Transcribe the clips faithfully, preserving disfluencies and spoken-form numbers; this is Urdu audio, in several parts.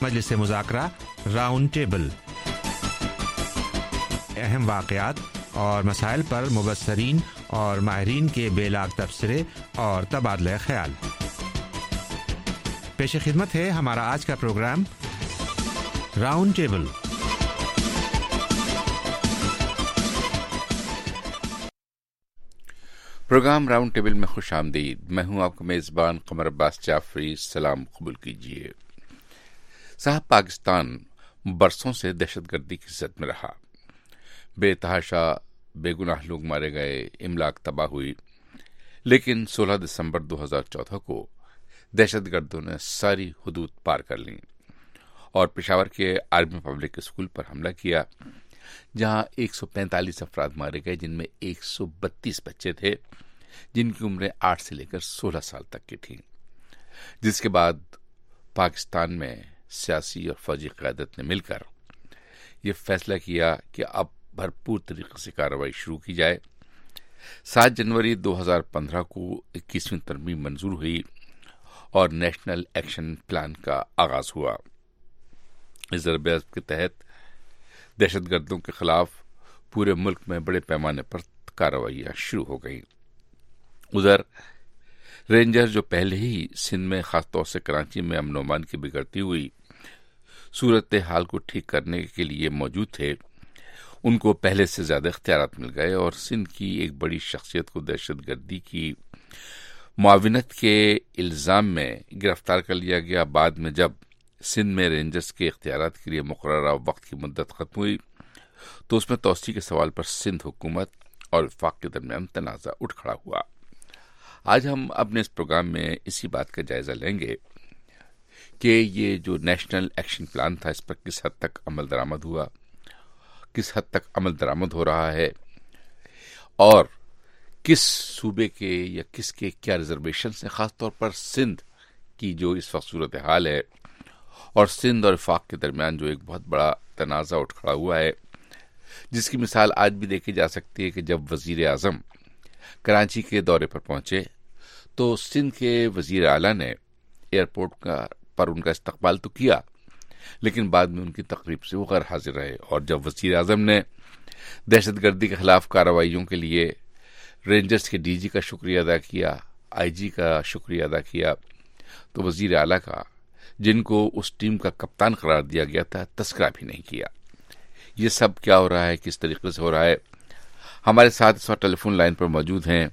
مجلس مذاکرہ راؤنڈ ٹیبل، اہم واقعات اور مسائل پر مبصرین اور ماہرین کے بے لاگ تبصرے اور تبادلہ خیال۔ پیش خدمت ہے ہمارا آج کا program round table. Program round table میں خوش آمدید۔ میں ہوں آپ کا میزبان قمر عباس جعفری۔ سلام قبول کیجیے۔ صاحب، پاکستان برسوں سے دہشت گردی کی زد میں رہا، بے تحاشا بے گناہ لوگ مارے گئے، املاک تباہ ہوئی، لیکن سولہ دسمبر دو ہزار چودہ کو دہشت گردوں نے ساری حدود پار کر لیں اور پشاور کے آرمی پبلک اسکول پر حملہ کیا، جہاں ایک سو پینتالیس افراد مارے گئے، جن میں ایک سو بتیس بچے تھے جن کی عمریں آٹھ سے لے کر سولہ سال تک کی تھیں، جس کے بعد پاکستان میں سیاسی اور فوجی قیادت نے مل کر یہ فیصلہ کیا کہ اب بھرپور طریقے سے کارروائی شروع کی جائے۔ سات جنوری دو ہزار پندرہ کو اکیسویں ترمیم منظور ہوئی اور نیشنل ایکشن پلان کا آغاز ہوا۔ اس ضرب عضب کے تحت دہشت گردوں کے خلاف پورے ملک میں بڑے پیمانے پر کارروائیاں شروع ہو گئیں۔ ادھر رینجر جو پہلے ہی سندھ میں خاص طور سے کراچی میں امن و امان کی بگڑتی ہوئی صورت حال کو ٹھیک کرنے کے لیے موجود تھے، ان کو پہلے سے زیادہ اختیارات مل گئے اور سندھ کی ایک بڑی شخصیت کو دہشت گردی کی معاونت کے الزام میں گرفتار کر لیا گیا۔ بعد میں جب سندھ میں رینجرز کے اختیارات کے لیے مقررہ وقت کی مدت ختم ہوئی تو اس میں توسیع کے سوال پر سندھ حکومت اور وفاق کے درمیان تنازع اٹھ کھڑا ہوا۔ آج ہم اپنے اس پروگرام میں اسی بات کا جائزہ لیں گے کہ یہ جو نیشنل ایکشن پلان تھا اس پر کس حد تک عمل درآمد ہوا، کس حد تک عمل درآمد ہو رہا ہے، اور کس صوبے کے یا کس کے کیا ریزرویشنز ہیں، خاص طور پر سندھ کی جو اس وقت صورتحال ہے اور سندھ اور وفاق کے درمیان جو ایک بہت بڑا تنازع اٹھ کھڑا ہوا ہے، جس کی مثال آج بھی دیکھی جا سکتی ہے کہ جب وزیر اعظم کراچی کے دورے پر پہنچے تو سندھ کے وزیر اعلیٰ نے ایئرپورٹ کا پر ان کا استقبال تو کیا، لیکن بعد میں ان کی تقریب سے وہ غیر حاضر رہے، اور جب وزیر اعظم نے دہشت گردی کے خلاف کارروائیوں کے لیے رینجرز کے ڈی جی کا شکریہ ادا کیا، آئی جی کا شکریہ ادا کیا، تو وزیر اعلیٰ کا، جن کو اس ٹیم کا کپتان قرار دیا گیا تھا، تذکرہ بھی نہیں کیا۔ یہ سب کیا ہو رہا ہے، کس طریقے سے ہو رہا ہے؟ ہمارے ساتھ اس وقت ٹیلی فون لائن پر موجود ہیں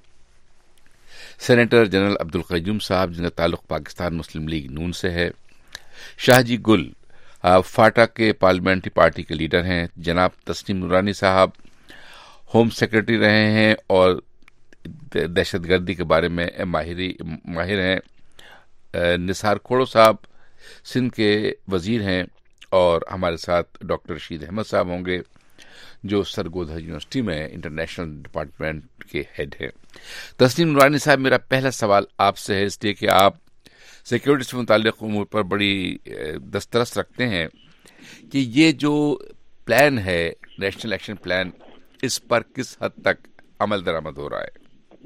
سینیٹر جنرل عبدالقیوم صاحب، جن کا تعلق پاکستان مسلم لیگ نون سے ہے، شاہ جی گل فاٹا کے پارلیمنٹری پارٹی کے لیڈر ہیں، جناب تسنیم نورانی صاحب ہوم سیکرٹری رہے ہیں اور دہشت گردی کے بارے میں ماہری ماہر ہیں، نثار کھوڑو صاحب سندھ کے وزیر ہیں، اور ہمارے ساتھ ڈاکٹر رشید احمد صاحب ہوں گے جو سرگودا یونیورسٹی میں انٹرنیشنل ڈپارٹمنٹ کے ہیڈ ہیں۔ تسنیم نورانی صاحب، میرا پہلا سوال آپ سے ہے، اس لیے کہ آپ سیکیورٹی سے متعلق امور پر بڑی دسترس رکھتے ہیں، کہ یہ جو پلان ہے نیشنل ایکشن پلان، اس پر کس حد تک عمل درآمد ہو رہا ہے؟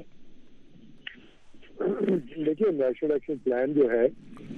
دیکھیے، نیشنل ایکشن پلان جو ہے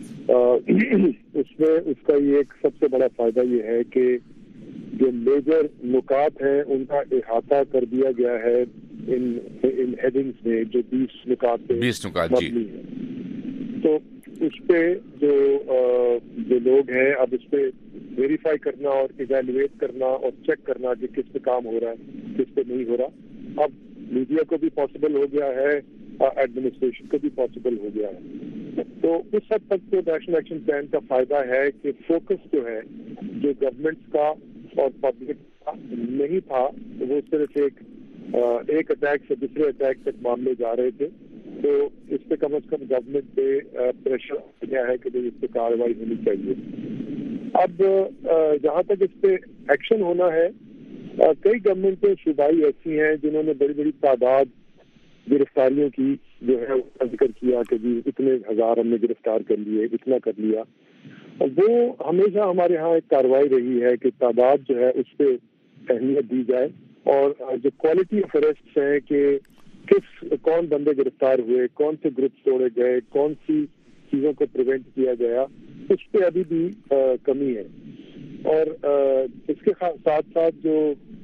اس میں اس کا یہ ایک سب سے بڑا فائدہ یہ ہے کہ جو میجر نکات ہیں ان کا احاطہ کر دیا گیا ہے ان ان ہیڈنگز میں، جو بیس نکات بیس نکات جی ہیں، تو اس پہ جو جو لوگ ہیں اب اس پہ ویریفائی کرنا اور ایویلویٹ کرنا اور چیک کرنا کہ کس پہ کام ہو رہا ہے، کس پہ نہیں ہو رہا، اب میڈیا کو بھی پاسبل ہو گیا ہے، ایڈمنسٹریشن کو بھی پاسبل ہو گیا ہے۔ تو اس حد تک تو نیشنل ایکشن پلان کا فائدہ ہے کہ فوکس جو ہے جو گورنمنٹ کا اور پبلک کا نہیں تھا، وہ صرف ایک ایک اٹیک سے دوسرے اٹیک تک معاملے جا رہے تھے، تو اس پہ کم از کم گورنمنٹ پہ پریشر آ گیا ہے کہ اس پہ کارروائی ہونی چاہیے۔ اب جہاں تک اس پہ ایکشن ہونا ہے، کئی گورنمنٹیں صوبائی ایسی ہیں جنہوں نے بڑی بڑی تعداد گرفتاریوں کی جو ہے ذکر کیا کہ جی اتنے ہزار ہم نے گرفتار کر لیے، اتنا کر لیا، وہ ہمیشہ ہمارے ہاں ایک کارروائی رہی ہے کہ تعداد جو ہے اس پہ اہمیت دی جائے، اور جو کوالٹی آف اریسٹ ہیں کہ کس کون بندے گرفتار ہوئے، کون سے گروپ توڑے گئے، کون سی چیزوں کو پریونٹ کیا گیا، اس پہ ابھی بھی کمی ہے. اور اس کے ساتھ ساتھ جو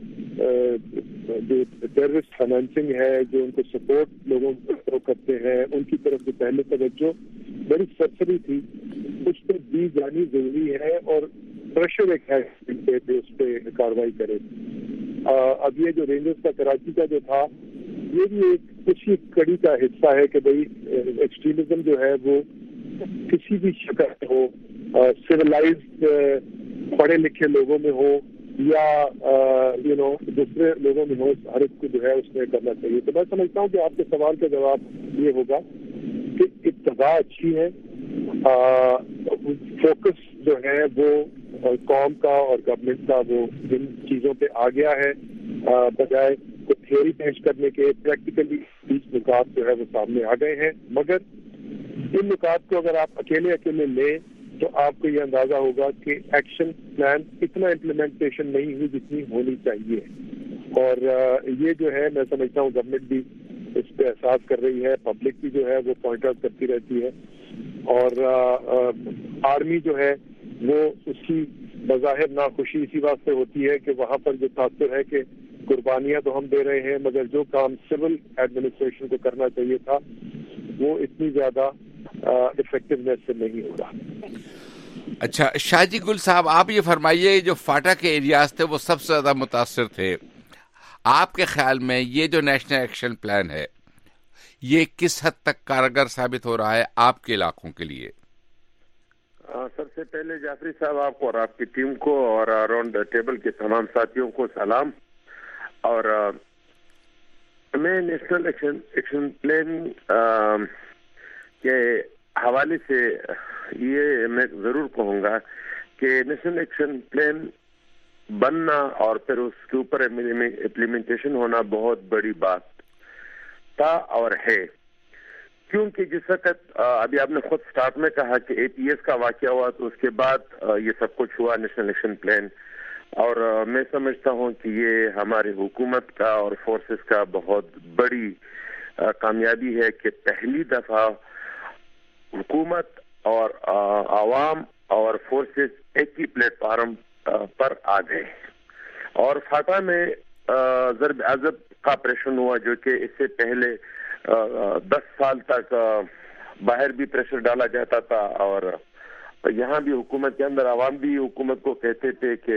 جو ٹیررسٹ فائنینسنگ ہے, جو ان کو سپورٹ لوگوں کو کرتے ہیں, ان کی طرف جو پہلے توجہ بڑی سرسری تھی اس پہ دی جانی ضروری ہے, اور پریشر ایک ہے اس پہ کاروائی کرے. اب یہ جو رینجرز کا کراچی کا جو تھا, یہ بھی ایک اسی کڑی کا حصہ ہے کہ بھائی ایکسٹریمزم جو ہے وہ کسی بھی شکل میں ہو, سویلائزڈ پڑھے لکھے لوگوں میں ہو یا یو نو دوسرے لوگوں میں ہو, ہر ایک کو جو ہے اس میں کرنا چاہیے. تو میں سمجھتا ہوں کہ آپ کے سوال کا جواب یہ ہوگا کہ ابتدا اچھی ہے, فوکس جو ہے وہ قوم کا اور گورنمنٹ کا وہ جن چیزوں پہ آ گیا ہے, بجائے کو تھیوری پیش کرنے کے پریکٹیکلی بیس نکات جو ہے وہ سامنے آ گئے ہیں. مگر ان نکات کو اگر آپ اکیلے اکیلے لیں تو آپ کو یہ اندازہ ہوگا کہ ایکشن پلان اتنا امپلیمنٹیشن نہیں ہوئی جتنی ہونی چاہیے. اور یہ جو ہے میں سمجھتا ہوں گورنمنٹ بھی اس پہ احساس کر رہی ہے, پبلک بھی جو ہے وہ پوائنٹ آؤٹ کرتی رہتی ہے, اور آرمی جو ہے وہ اس کی بظاہر ناخوشی اسی واسطے ہوتی ہے کہ وہاں پر جو تاثر ہے کہ قربانیاں تو ہم دے رہے ہیں مگر جو کام سول ایڈمنسٹریشن کو کرنا چاہیے تھا وہ اتنی زیادہ افیکٹونیس سے نہیں ہوگا. اچھا شاہ جی گل صاحب, آپ یہ فرمائیے, جو فاٹا کے ایریاز تھے وہ سب سے زیادہ متاثر تھے, آپ کے خیال میں یہ جو نیشنل ایکشن پلان ہے یہ کس حد تک کارگر ثابت ہو رہا ہے آپ کے علاقوں کے لیے؟ سب سے پہلے جعفری صاحب آپ کو اور آپ کی ٹیم کو اور راؤنڈ ٹیبل کے تمام ساتھیوں کو سلام. اور میں نیشنل ایکشن ایکشن پلان کے حوالے سے یہ میں ضرور کہوں گا کہ نیشنل ایکشن پلان بننا اور پھر اس کے اوپر امپلیمنٹیشن ہونا بہت بڑی بات تھا اور ہے. کیونکہ جس وقت ابھی آپ نے خود سٹارٹ میں کہا کہ اے پی ایس کا واقعہ ہوا تو اس کے بعد یہ سب کچھ ہوا نیشنل ایکشن پلان, اور میں سمجھتا ہوں کہ یہ ہماری حکومت کا اور فورسز کا بہت بڑی کامیابی ہے کہ پہلی دفعہ حکومت اور عوام اور فورسز ایک ہی پلیٹ فارم پر آ گئے. اور فاٹا میں ضرب عضب کا آپریشن ہوا جو کہ اس سے پہلے دس سال تک باہر بھی پریشر ڈالا جاتا تھا, اور یہاں بھی حکومت کے اندر عوام بھی حکومت کو کہتے تھے کہ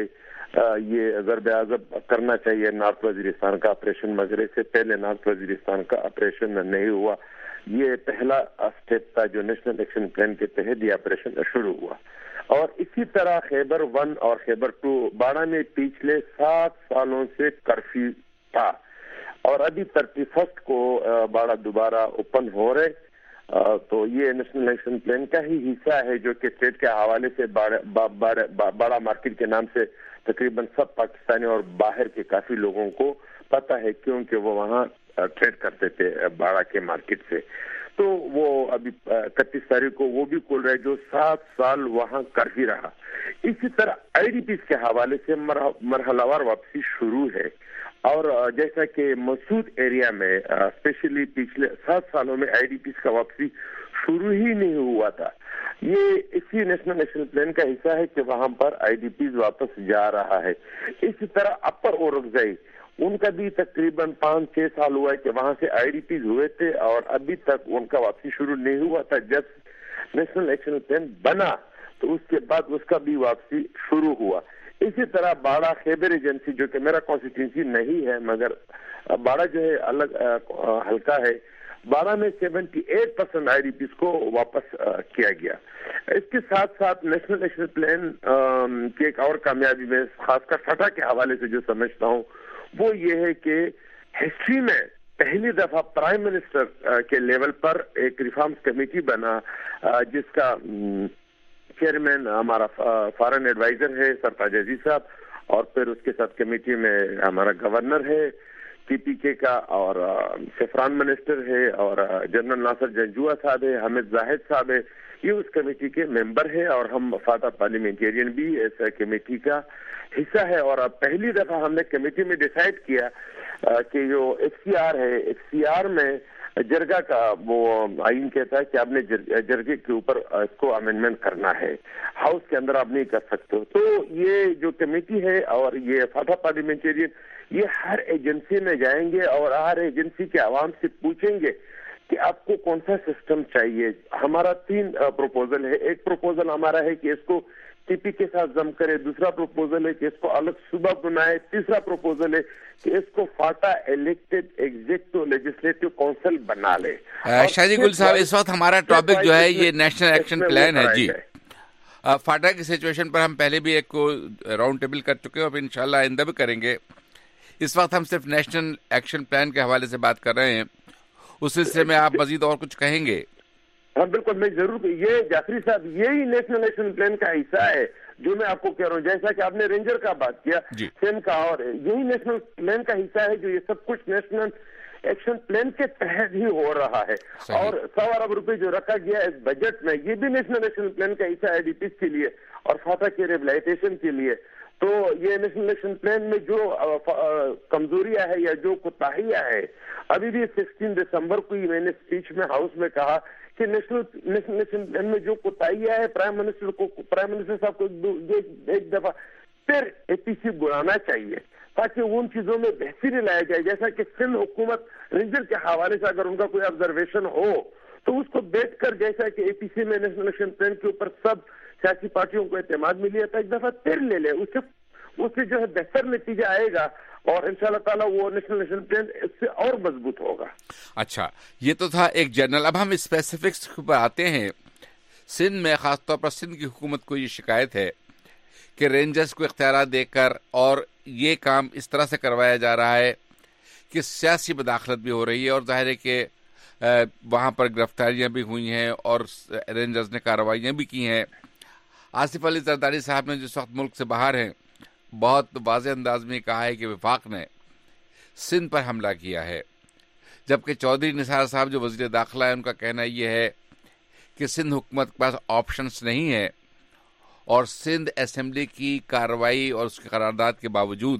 یہ ضرب عضب کرنا چاہیے نارتھ وزیرستان کا آپریشن, مگر اس سے پہلے نارتھ وزیرستان کا آپریشن نہیں ہوا. یہ پہلا اسٹیپ تھا جو نیشنل ایکشن پلان کے تحت یہ آپریشن شروع ہوا. اور اسی طرح خیبر ون اور خیبر ٹو باڑہ میں پچھلے سات سالوں سے کرفیو تھا, اور ابھی تھرٹی فرسٹ کو باڑہ دوبارہ اوپن ہو رہے. تو یہ نیشنل ایکشن پلان کا ہی حصہ ہے جو کہ اسٹیٹ کے حوالے سے باڑہ مارکیٹ کے نام سے تقریباً سب پاکستانی اور باہر کے کافی لوگوں کو پتہ ہے, کیونکہ وہ وہاں ٹریڈ کرتے تھے باڑہ کے مارکیٹ سے. تو وہ ابھی اکتیس تاریخ کو وہ بھی کھل رہے جو سات سال وہاں کر ہی رہا. اسی طرح آئی ڈی پیز کے حوالے سے مرحلہ وار واپسی شروع ہے, اور جیسا کہ مسعود ایریا میں اسپیشلی پچھلے سات سالوں میں آئی ڈی پیز کا واپسی شروع ہی نہیں ہوا تھا. یہ اسی نیشنل ایکشن پلان کا حصہ ہے کہ وہاں پر آئی ڈی پیز واپس جا رہا ہے. اسی طرح اپر اورکزئی ان کا بھی تقریباً پانچ چھ سال ہوا ہے کہ وہاں سے آئی ڈی پیز ہوئے تھے اور ابھی تک ان کا واپسی شروع نہیں ہوا تھا. جب نیشنل ایکشن پلان بنا تو اس کے بعد اس کا بھی واپسی شروع ہوا. اسی طرح باڑہ خیبر ایجنسی جو کہ میرا کانسٹیٹوئنسی نہیں ہے مگر باڑہ جو ہے الگ حلقہ ہے, باڑہ میں seventy eight percent I D Ps کو واپس کیا گیا. اس کے ساتھ ساتھ نیشنل ایکشن پلان کی ایک اور کامیابی میں خاص کر فاٹا کے حوالے سے جو سمجھتا ہوں وہ یہ ہے کہ ہسٹری میں پہلی دفعہ پرائم منسٹر کے لیول پر ایک ریفارمز کمیٹی بنا جس کا چیئرمین ہمارا فارن ایڈوائزر ہے سرتاج عزیز صاحب, اور پھر اس کے ساتھ کمیٹی میں ہمارا گورنر ہے پی پی کے کا, اور سفران منسٹر ہے, اور جنرل ناصر جنجوعہ صاحب ہے, حامد زاہد صاحب ہے. یہ اس کمیٹی کے ممبر ہے اور ہم فاٹا پارلیمنٹیرین بھی اس کمیٹی کا حصہ ہے. اور اب پہلی دفعہ ہم نے کمیٹی میں ڈیسائیڈ کیا کہ جو ایف سی آر ہے, ایف سی آر میں جرگا کا وہ آئین کہتا ہے کہ آپ نے جرگے کے اوپر اس کو امینڈمنٹ کرنا ہے، ہاؤس کے اندر آپ نہیں کر سکتے. تو یہ جو کمیٹی ہے اور یہ فاتح پارلیمنٹیرین یہ ہر ایجنسی میں جائیں گے اور ہر ایجنسی کے عوام سے پوچھیں گے کہ آپ کو کون سا سسٹم چاہیے. ہمارا تین پروپوزل ہے. ایک پروپوزل ہمارا ہے کہ اس کو ٹی پی کے ساتھ ضم کرے، دوسرا پروپوزل ہے کہ اس کو الگ صوبہ بنائے، تیسرا پروپوزل ہے کہ اس کو FATA elected executive legislative council بنا لے. شاہ جی گل صاحب، اس وقت ہمارا ٹاپک جو ہے یہ نیشنل ایکشن پلان ہے. جی فاٹا کی سچویشن پر ہم پہلے بھی ایک راؤنڈ ٹیبل کر چکے ہیں اور انشاءاللہ آئندہ بھی کریں گے. اس وقت ہم صرف نیشنل ایکشن پلان کے حوالے سے بات کر رہے ہیں، اس سلسلے میں آپ مزید اور کچھ کہیں گے؟ ہاں بالکل، میں ضرور. یہ جعفری صاحب یہی نیشنل ایکشن پلان کا حصہ ہے جو میں آپ کو کہہ رہا ہوں. جیسا کہ آپ نے رینجر کا بات کیا، سیم کا، اور یہی نیشنل پلان کا حصہ ہے جو یہ سب کچھ نیشنل ایکشن پلان کے تحت ہی ہو رہا ہے. اور سو ارب روپے جو رکھا گیا اس بجٹ میں، یہ بھی نیشنل ایکشن پلان کا حصہ ہے ڈی پیز کے لیے اور فاتح کے ریبلائٹیشن کے لیے. تو یہ نیشنل ایکشن پلان میں جو کمزوریاں ہے یا جو کوتاہیاں ہے، ابھی بھی سکسٹین دسمبر کو ہی میں نے اسپیچ میں ہاؤس میں کہا کہ نیشنل نیشنل ایکشن پلان میں جو کوتاہیاں ہے، پرائم منسٹر کو پرائم منسٹر صاحب کو ایک دفعہ پھر اے پی سی بلانا چاہیے تاکہ ان چیزوں میں بہتری لایا جائے. جیسا کہ سندھ حکومت رینجر کے حوالے سے اگر ان کا کوئی آبزرویشن ہو تو اس کو بیٹھ کر، جیسا کہ اے پی سی میں نیشنل ایکشن پلان کے اوپر سب سیاسی پارٹیوں کو اعتماد ملی ہے، تو ایک دفعہ پھر لے لے، اس سے اس سے جو ہے بہتر نتیجہ آئے گا اور انشاءاللہ تعالیٰ وہ نیشنل ایکشن پلان اس سے اور مضبوط ہوگا. اچھا، یہ تو تھا ایک جنرل. اب ہم اسپیسیفکس پر آتے ہیں. سندھ میں خاص طور پر سندھ کی حکومت کو یہ شکایت ہے کہ رینجرز کو اختیارات دے کر اور یہ کام اس طرح سے کروایا جا رہا ہے کہ سیاسی مداخلت بھی ہو رہی ہے، اور ظاہر ہے کہ وہاں پر گرفتاریاں بھی ہوئی ہیں اور رینجرز نے کارروائیاں بھی کی ہیں. آصف علی زرداری صاحب نے جس وقت ملک سے باہر ہیں، بہت واضح انداز میں کہا ہے کہ وفاق نے سندھ پر حملہ کیا ہے، جبکہ چودھری نثار صاحب جو وزیر داخلہ ہے ان کا کہنا یہ ہے کہ سندھ حکومت کے پاس آپشنز نہیں ہے اور سندھ اسمبلی کی کارروائی اور اس کی قرارداد کے باوجود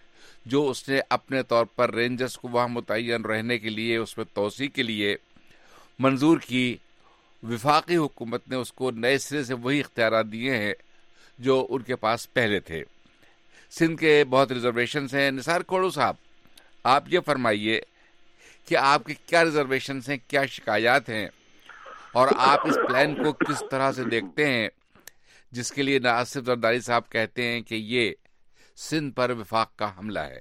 جو اس نے اپنے طور پر رینجرز کو وہاں متعین رہنے کے لیے اس میں توسیع کے لیے منظور کی، وفاقی حکومت نے اس کو نئے سرے سے وہی اختیارات دیے ہیں جو ان کے پاس پہلے تھے. سندھ کے بہت ریزرویشنز ہیں. نثار کھوڑو صاحب، آپ یہ فرمائیے کہ آپ کے کیا ریزرویشنز ہیں، کیا شکایات ہیں، اور آپ اس پلان کو کس طرح سے دیکھتے ہیں جس کے لیے آصف زرداری صاحب کہتے ہیں کہ یہ سندھ پر وفاق کا حملہ ہے؟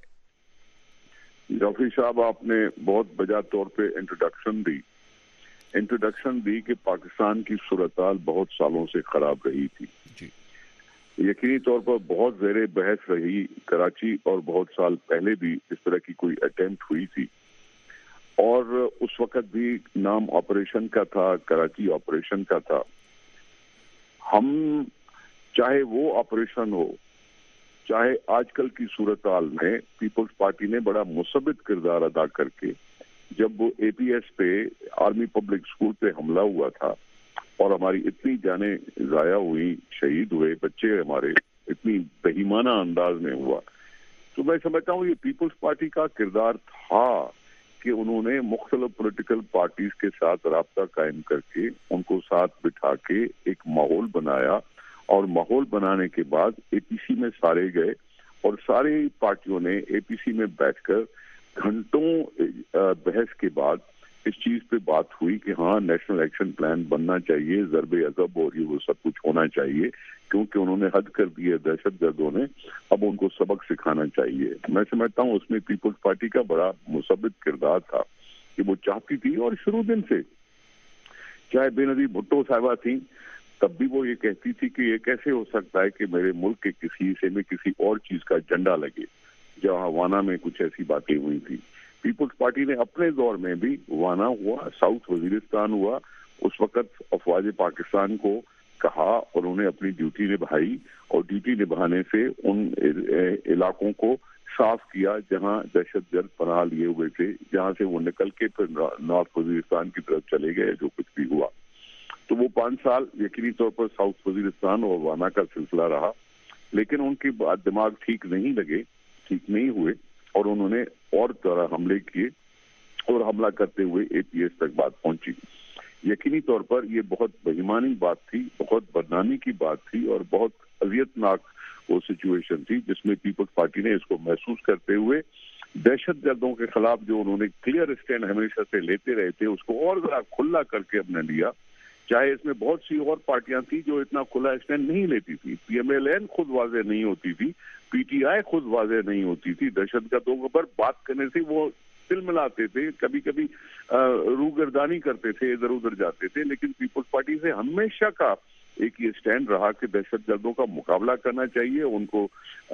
جعفری صاحب، آپ نے بہت بجا طور پہ انٹروڈکشن دی انٹروڈکشن دی کہ پاکستان کی صورتحال بہت سالوں سے خراب رہی تھی. جی، یقینی طور پر بہت زیر بحث رہی کراچی، اور بہت سال پہلے بھی اس طرح کی کوئی اٹیمپٹ ہوئی تھی، اور اس وقت بھی نام آپریشن کا تھا، کراچی آپریشن کا تھا. ہم چاہے وہ آپریشن ہو، چاہے آج کل کی صورتحال میں پیپلز پارٹی نے بڑا مثبت کردار ادا کر کے، جب وہ اے پی ایس پہ آرمی پبلک اسکول پہ حملہ ہوا تھا اور ہماری اتنی جانیں ضائع ہوئی، شہید ہوئے بچے ہمارے، اتنی بہیمانہ انداز میں ہوا، تو میں سمجھتا ہوں یہ پیپلز پارٹی کا کردار تھا کہ انہوں نے مختلف پولیٹیکل پارٹیز کے ساتھ رابطہ قائم کر کے ان کو ساتھ بٹھا کے ایک ماحول بنایا، اور ماحول بنانے کے بعد اے پی سی میں سارے گئے اور ساری پارٹیوں نے اے پی سی میں بیٹھ کر گھنٹوں بحث کے بعد اس چیز پہ بات ہوئی کہ ہاں نیشنل ایکشن پلان بننا چاہیے، ضرب عضب اور یہ وہ سب کچھ ہونا چاہیے، کیونکہ انہوں نے حد کر دی ہے دہشت گردوں نے، اب ان کو سبق سکھانا چاہیے. میں سمجھتا ہوں اس میں پیپلز پارٹی کا بڑا مثبت کردار تھا کہ وہ چاہتی تھی، اور شروع دن سے چاہے بے نظیر بھٹو صاحبہ تھیں تب بھی وہ یہ کہتی تھی کہ یہ کیسے ہو سکتا ہے کہ میرے ملک کے کسی حصے میں کسی اور چیز کا جھنڈا لگے، جہاں وانا میں کچھ ایسی باتیں ہوئی تھی. پیپلز پارٹی نے اپنے دور میں بھی وانا ہوا، ساؤتھ وزیرستان ہوا، اس وقت افواج پاکستان کو کہا اور انہوں نے اپنی ڈیوٹی نبھائی، اور ڈیوٹی نبھانے سے ان علاقوں کو صاف کیا جہاں دہشت گرد پناہ لیے ہوئے تھے، جہاں سے وہ نکل کے پھر نارتھ وزیرستان کی طرف چلے گئے جو کچھ بھی ہوا. تو وہ پانچ سال یقینی طور پر ساؤتھ وزیرستان اور وانا کا سلسلہ رہا، لیکن ان کی دماغ ٹھیک نہیں لگے، ٹھیک نہیں ہوئے، اور انہوں نے اور طرح حملے کیے، اور حملہ کرتے ہوئے اے پی ایس تک بات پہنچی. یقینی طور پر یہ بہت بےایمانی بات تھی, بہت بدنامی کی بات تھی اور بہت اذیتناک وہ سچویشن تھی جس میں پیپلز پارٹی نے اس کو محسوس کرتے ہوئے دہشت گردوں کے خلاف جو انہوں نے کلیئر اسٹینڈ ہمیشہ سے لیتے رہے تھے اس کو اور ذرا کھلا کر کے ہم نے لیا. چاہے اس میں بہت سی اور پارٹیاں تھیں جو اتنا کھلا اسٹینڈ نہیں لیتی تھی, پی ایم ایل این خود واضح نہیں ہوتی تھی, پی ٹی آئی خود واضح نہیں ہوتی تھی, دہشت گردوں پر بات کرنے سے وہ دل ملاتے تھے, کبھی کبھی روگردانی کرتے تھے, ادھر ادھر جاتے تھے, لیکن پیپلز پارٹی سے ہمیشہ کا ایک یہ اسٹینڈ رہا کہ دہشت گردوں کا مقابلہ کرنا چاہیے, ان کو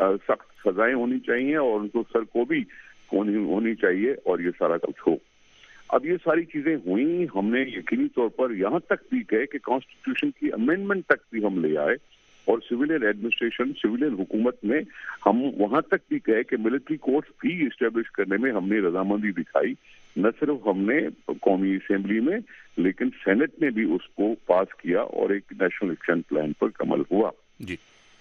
سخت سزائیں ہونی چاہیے اور ان کو سرکوبی ہونی چاہیے اور یہ سارا کچھ ہو. اب یہ ساری چیزیں ہوئیں, ہم نے یقینی طور پر یہاں تک بھی گئے کہ کانسٹیٹیوشن کی امینڈمنٹ تک بھی ہم لے آئے اور سویلین ایڈمنسٹریشن سویلین حکومت میں ہم وہاں تک بھی گئے کہ ملٹری کورٹس بھی اسٹیبلش کرنے میں ہم نے رضامندی دکھائی, نہ صرف ہم نے قومی اسمبلی میں لیکن سینٹ نے بھی اس کو پاس کیا اور ایک نیشنل ایکشن پلان پر عمل ہوا. جی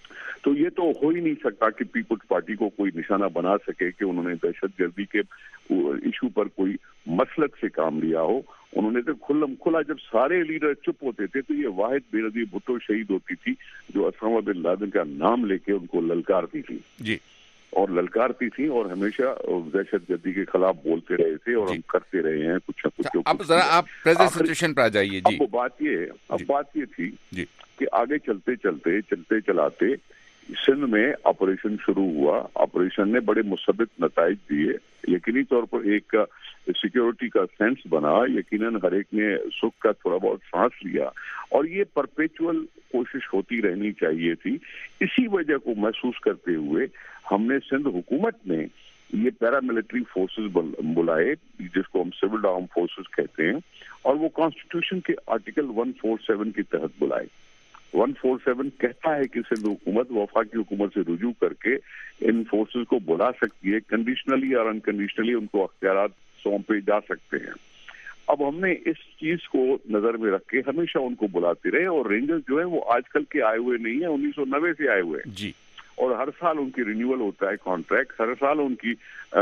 تو یہ تو ہو ہی نہیں سکتا کہ پیپلز پارٹی کو کوئی نشانہ بنا سکے کہ انہوں نے دہشت گردی کے ایشو پر کوئی مسلک سے کام لیا ہو. انہوں نے تو کھلم کھلا جب سارے لیڈر چپ ہوتے تھے تو یہ واحد بے نظیر بھٹو شہید ہوتی تھی جو اسامہ بن لادن کا نام لے کے ان کو للکارتی تھی جی اور للکارتی تھی اور ہمیشہ دہشت گردی کے خلاف بولتے رہے تھے اور ہم کرتے رہے ہیں کچھ نہ کچھ. اب ذرا آپ پریزنٹ سچویشن پر آ جائیے. جی اب بات یہ اب بات یہ تھی کہ آگے چلتے چلتے چلتے چلاتے سندھ میں آپریشن شروع ہوا. آپریشن نے بڑے مثبت نتائج دیے, یقینی طور پر ایک سیکیورٹی کا سینس بنا, یقیناً ہر ایک نے سکھ کا تھوڑا بہت سانس لیا اور یہ پرپیچول کوشش ہوتی رہنی چاہیے تھی. اسی وجہ کو محسوس کرتے ہوئے ہم نے سندھ حکومت نے یہ پیراملٹری فورسز بلائے جس کو ہم سول آرم فورسز کہتے ہیں اور وہ کانسٹیٹیوشن کے آرٹیکل ون فور سیون کے تحت بلائے. ون فور سیون کہتا ہے کہ سندھ حکومت وفاقی حکومت سے رجوع کر کے ان فورسز کو بلا سکتی ہے, کنڈیشنلی اور انکنڈیشنلی ان کو اختیارات سونپے جا سکتے ہیں. اب ہم نے اس چیز کو نظر میں رکھ کے ہمیشہ ان کو بلاتے رہے اور رینجرز جو ہیں وہ آج کل کے آئے ہوئے نہیں ہیں, انیس سو نوے سے آئے ہوئے ہیں جی اور ہر سال ان کی رینیول ہوتا ہے کانٹریکٹ, ہر سال ان کی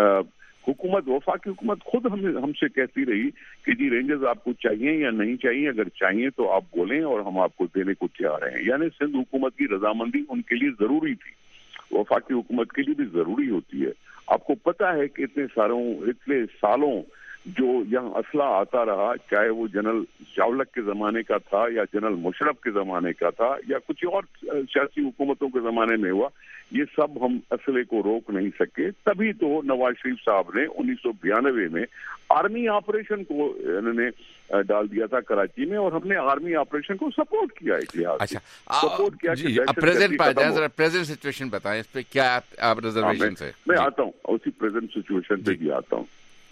حکومت وفاقی حکومت خود ہم ہم سے کہتی رہی کہ جی رینجرز آپ کو چاہیے یا نہیں چاہیے, اگر چاہیے تو آپ بولیں اور ہم آپ کو دینے کو تیار ہیں. یعنی سندھ حکومت کی رضامندی ان کے لیے ضروری تھی, وفاقی حکومت کے لیے بھی ضروری ہوتی ہے. آپ کو پتا ہے کہ اتنے ساروں اتنے سالوں جو یہاں اسلحہ آتا رہا, چاہے وہ جنرل چاولک کے زمانے کا تھا یا جنرل مشرف کے زمانے کا تھا یا کچھ اور سیاسی حکومتوں کے زمانے میں ہوا, یہ سب ہم اسلحے کو روک نہیں سکے. تبھی تو نواز شریف صاحب نے انیس سو بیانوے میں آرمی آپریشن کو انہوں نے ڈال دیا تھا کراچی میں اور ہم نے آرمی آپریشن کو سپورٹ کیا. ایک لحاظ سے سپورٹ کیا. پریزنٹ سچویشن بتائیں اس پہ کیا آپ ریزرویشن سے. میں آتا ہوں اسی پریزنٹ سچویشن پہ بھی آتا ہوں.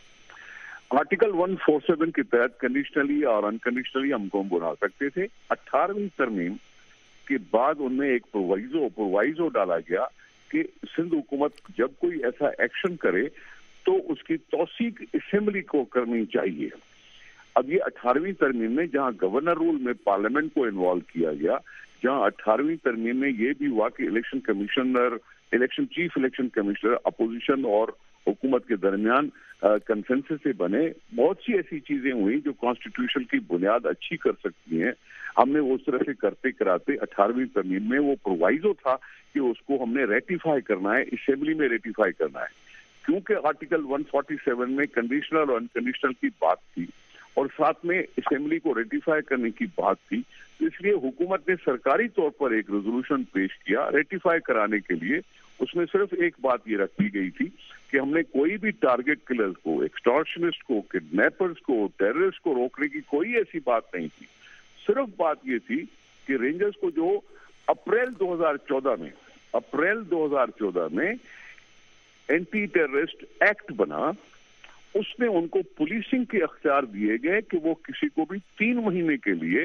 آرٹیکل ون فور سیون کے تحت کنڈیشنلی اور انکنڈیشنلی ہم کو بنا سکتے تھے. اٹھارہویں ترمیم کے بعد ان میں ایک پرووائزو پرووائزو ڈالا گیا کہ سندھ حکومت جب کوئی ایسا ایکشن کرے تو اس کی توثیق اسمبلی کو کرنی چاہیے. اب یہ اٹھارہویں ترمیم میں جہاں گورنر رول میں پارلیمنٹ کو انوالو کیا گیا, جہاں اٹھارہویں ترمیم میں یہ بھی ہوا کہ election commissioner election chief election commissioner opposition اور حکومت کے درمیان کنسنسس سے بنے. بہت سی ایسی چیزیں ہوئی جو کانسٹیٹیوشن کی بنیاد اچھی کر سکتی ہیں. ہم نے اس طرح سے کرتے کراتے اٹھارہویں ترمیم میں وہ پرووائزو تھا کہ اس کو ہم نے ریٹیفائی کرنا ہے, اسمبلی میں ریٹیفائی کرنا ہے. کیونکہ آرٹیکل ون فورٹی سیون میں کنڈیشنل اور انکنڈیشنل کی بات تھی اور ساتھ میں اسمبلی کو ریٹیفائی کرنے کی بات تھی, اس لیے حکومت نے سرکاری طور پر ایک ریزولوشن پیش کیا ریٹیفائی کرانے کے لیے. اس میں صرف ایک بات یہ رکھی گئی تھی کہ ہم نے کوئی بھی ٹارگٹ کلرز کو, ایکسٹارشنسٹ کو, کڈنیپرز کو, ٹیررسٹ کو روکنے کی کوئی ایسی بات نہیں تھی. صرف بات یہ تھی کہ رینجرز کو جو اپریل دو ہزار چودہ میں اپریل دو ہزار چودہ میں اینٹی ٹیررسٹ ایکٹ بنا, اس میں ان کو پولیسنگ کے اختیار دیے گئے کہ وہ کسی کو بھی تین مہینے کے لیے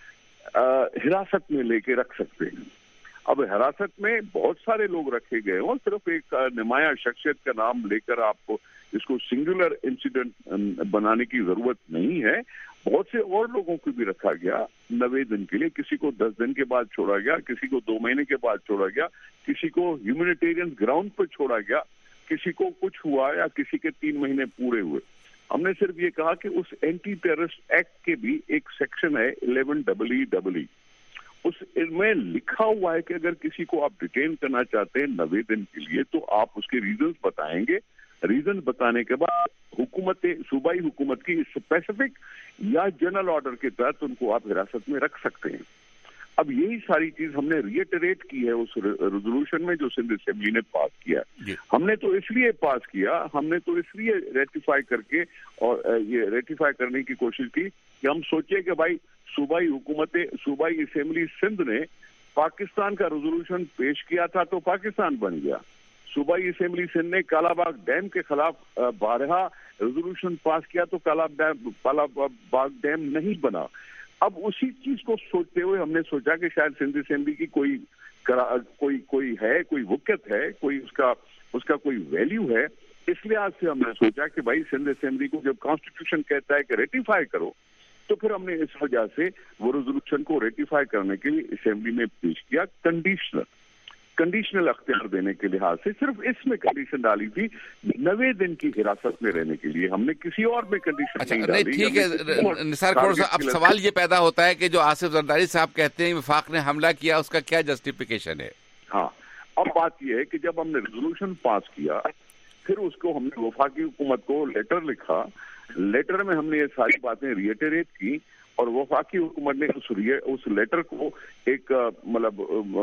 حراست میں لے کے رکھ سکتے ہیں. اب حراست میں بہت سارے لوگ رکھے گئے ہوں, صرف ایک نمایاں شخصیت کا نام لے کر آپ کو اس کو سنگولر انسیڈنٹ بنانے کی ضرورت نہیں ہے. بہت سے اور لوگوں کو بھی رکھا گیا نوے دن کے لیے, کسی کو دس دن کے بعد چھوڑا گیا, کسی کو دو مہینے کے بعد چھوڑا گیا, کسی کو ہیومینیٹیرین گراؤنڈ پر چھوڑا گیا, کسی کو کچھ ہوا یا کسی کے تین مہینے پورے ہوئے. ہم نے صرف یہ کہا کہ اس اینٹی ٹیررسٹ ایکٹ کے بھی ایک سیکشن ہے eleven double E double E, اس میں لکھا ہوا ہے کہ اگر کسی کو آپ ڈیٹین کرنا چاہتے ہیں نوے دن کے لیے تو آپ اس کے ریزنز بتائیں گے، ریزن بتانے کے بعد حکومت صوبائی حکومت کی اسپیسیفک یا جنرل آرڈر کے تحت ان کو آپ حراست میں رکھ سکتے ہیں۔ اب یہی ساری چیز ہم نے ریٹریٹ کی ہے اس ریزولوشن میں جو سندھ اسمبلی نے پاس کیا ہے۔ ہم نے تو اس لیے پاس کیا، ہم نے تو اس لیے ریٹیفائی کر کے اور یہ ریٹیفائی کرنے کی کوشش کی کہ ہم سوچے کہ بھائی صوبائی حکومت صوبائی اسمبلی سندھ نے پاکستان کا ریزولوشن پیش کیا تھا تو پاکستان بن گیا، صوبائی اسمبلی سندھ نے کالا باغ ڈیم کے خلاف بارہا ریزولوشن پاس کیا تو کالا باغ ڈیم نہیں بنا۔ اب اسی چیز کو سوچتے ہوئے ہم نے سوچا کہ شاید سندھ اسمبلی کی کوئی کوئی کوئی ہے کوئی وقت ہے، کوئی اس کا اس کا کوئی ویلیو ہے، اس لحاظ سے ہم نے سوچا کہ بھائی سندھ اسمبلی کو جب کانسٹیٹیوشن کہتا ہے کہ ریٹیفائی کرو تو پھر ہم نے اس وجہ سے وہ ریزولوشن کو ریٹیفائی کرنے کے لیے اسمبلی میں پیش کیا، کنڈیشنل کنڈیشنل اختیار دینے کے لحاظ سے صرف اس میں کنڈیشن ڈالی تھی نوے دن کی حراست میں رہنے کے لیے، ہم نے کسی اور میں کنڈیشن اچھا نہیں نہیں ڈالی۔ ٹھیک ہے نثار کھوڑ صاحب، اب سوال یہ پیدا ہوتا ہے کہ جو آصف زرداری صاحب کہتے ہیں وفاق نے حملہ کیا، اس کا کیا جسٹیفیکیشن ہے؟ ہاں اب بات یہ ہے کہ جب ہم نے ریزولوشن پاس کیا پھر اس کو ہم نے وفاقی حکومت کو لیٹر لکھا، لیٹر میں ہم نے یہ ساری باتیں ریٹریٹ کی اور وفاقی حکومت نے اس اس لیٹر کو ایک مطلب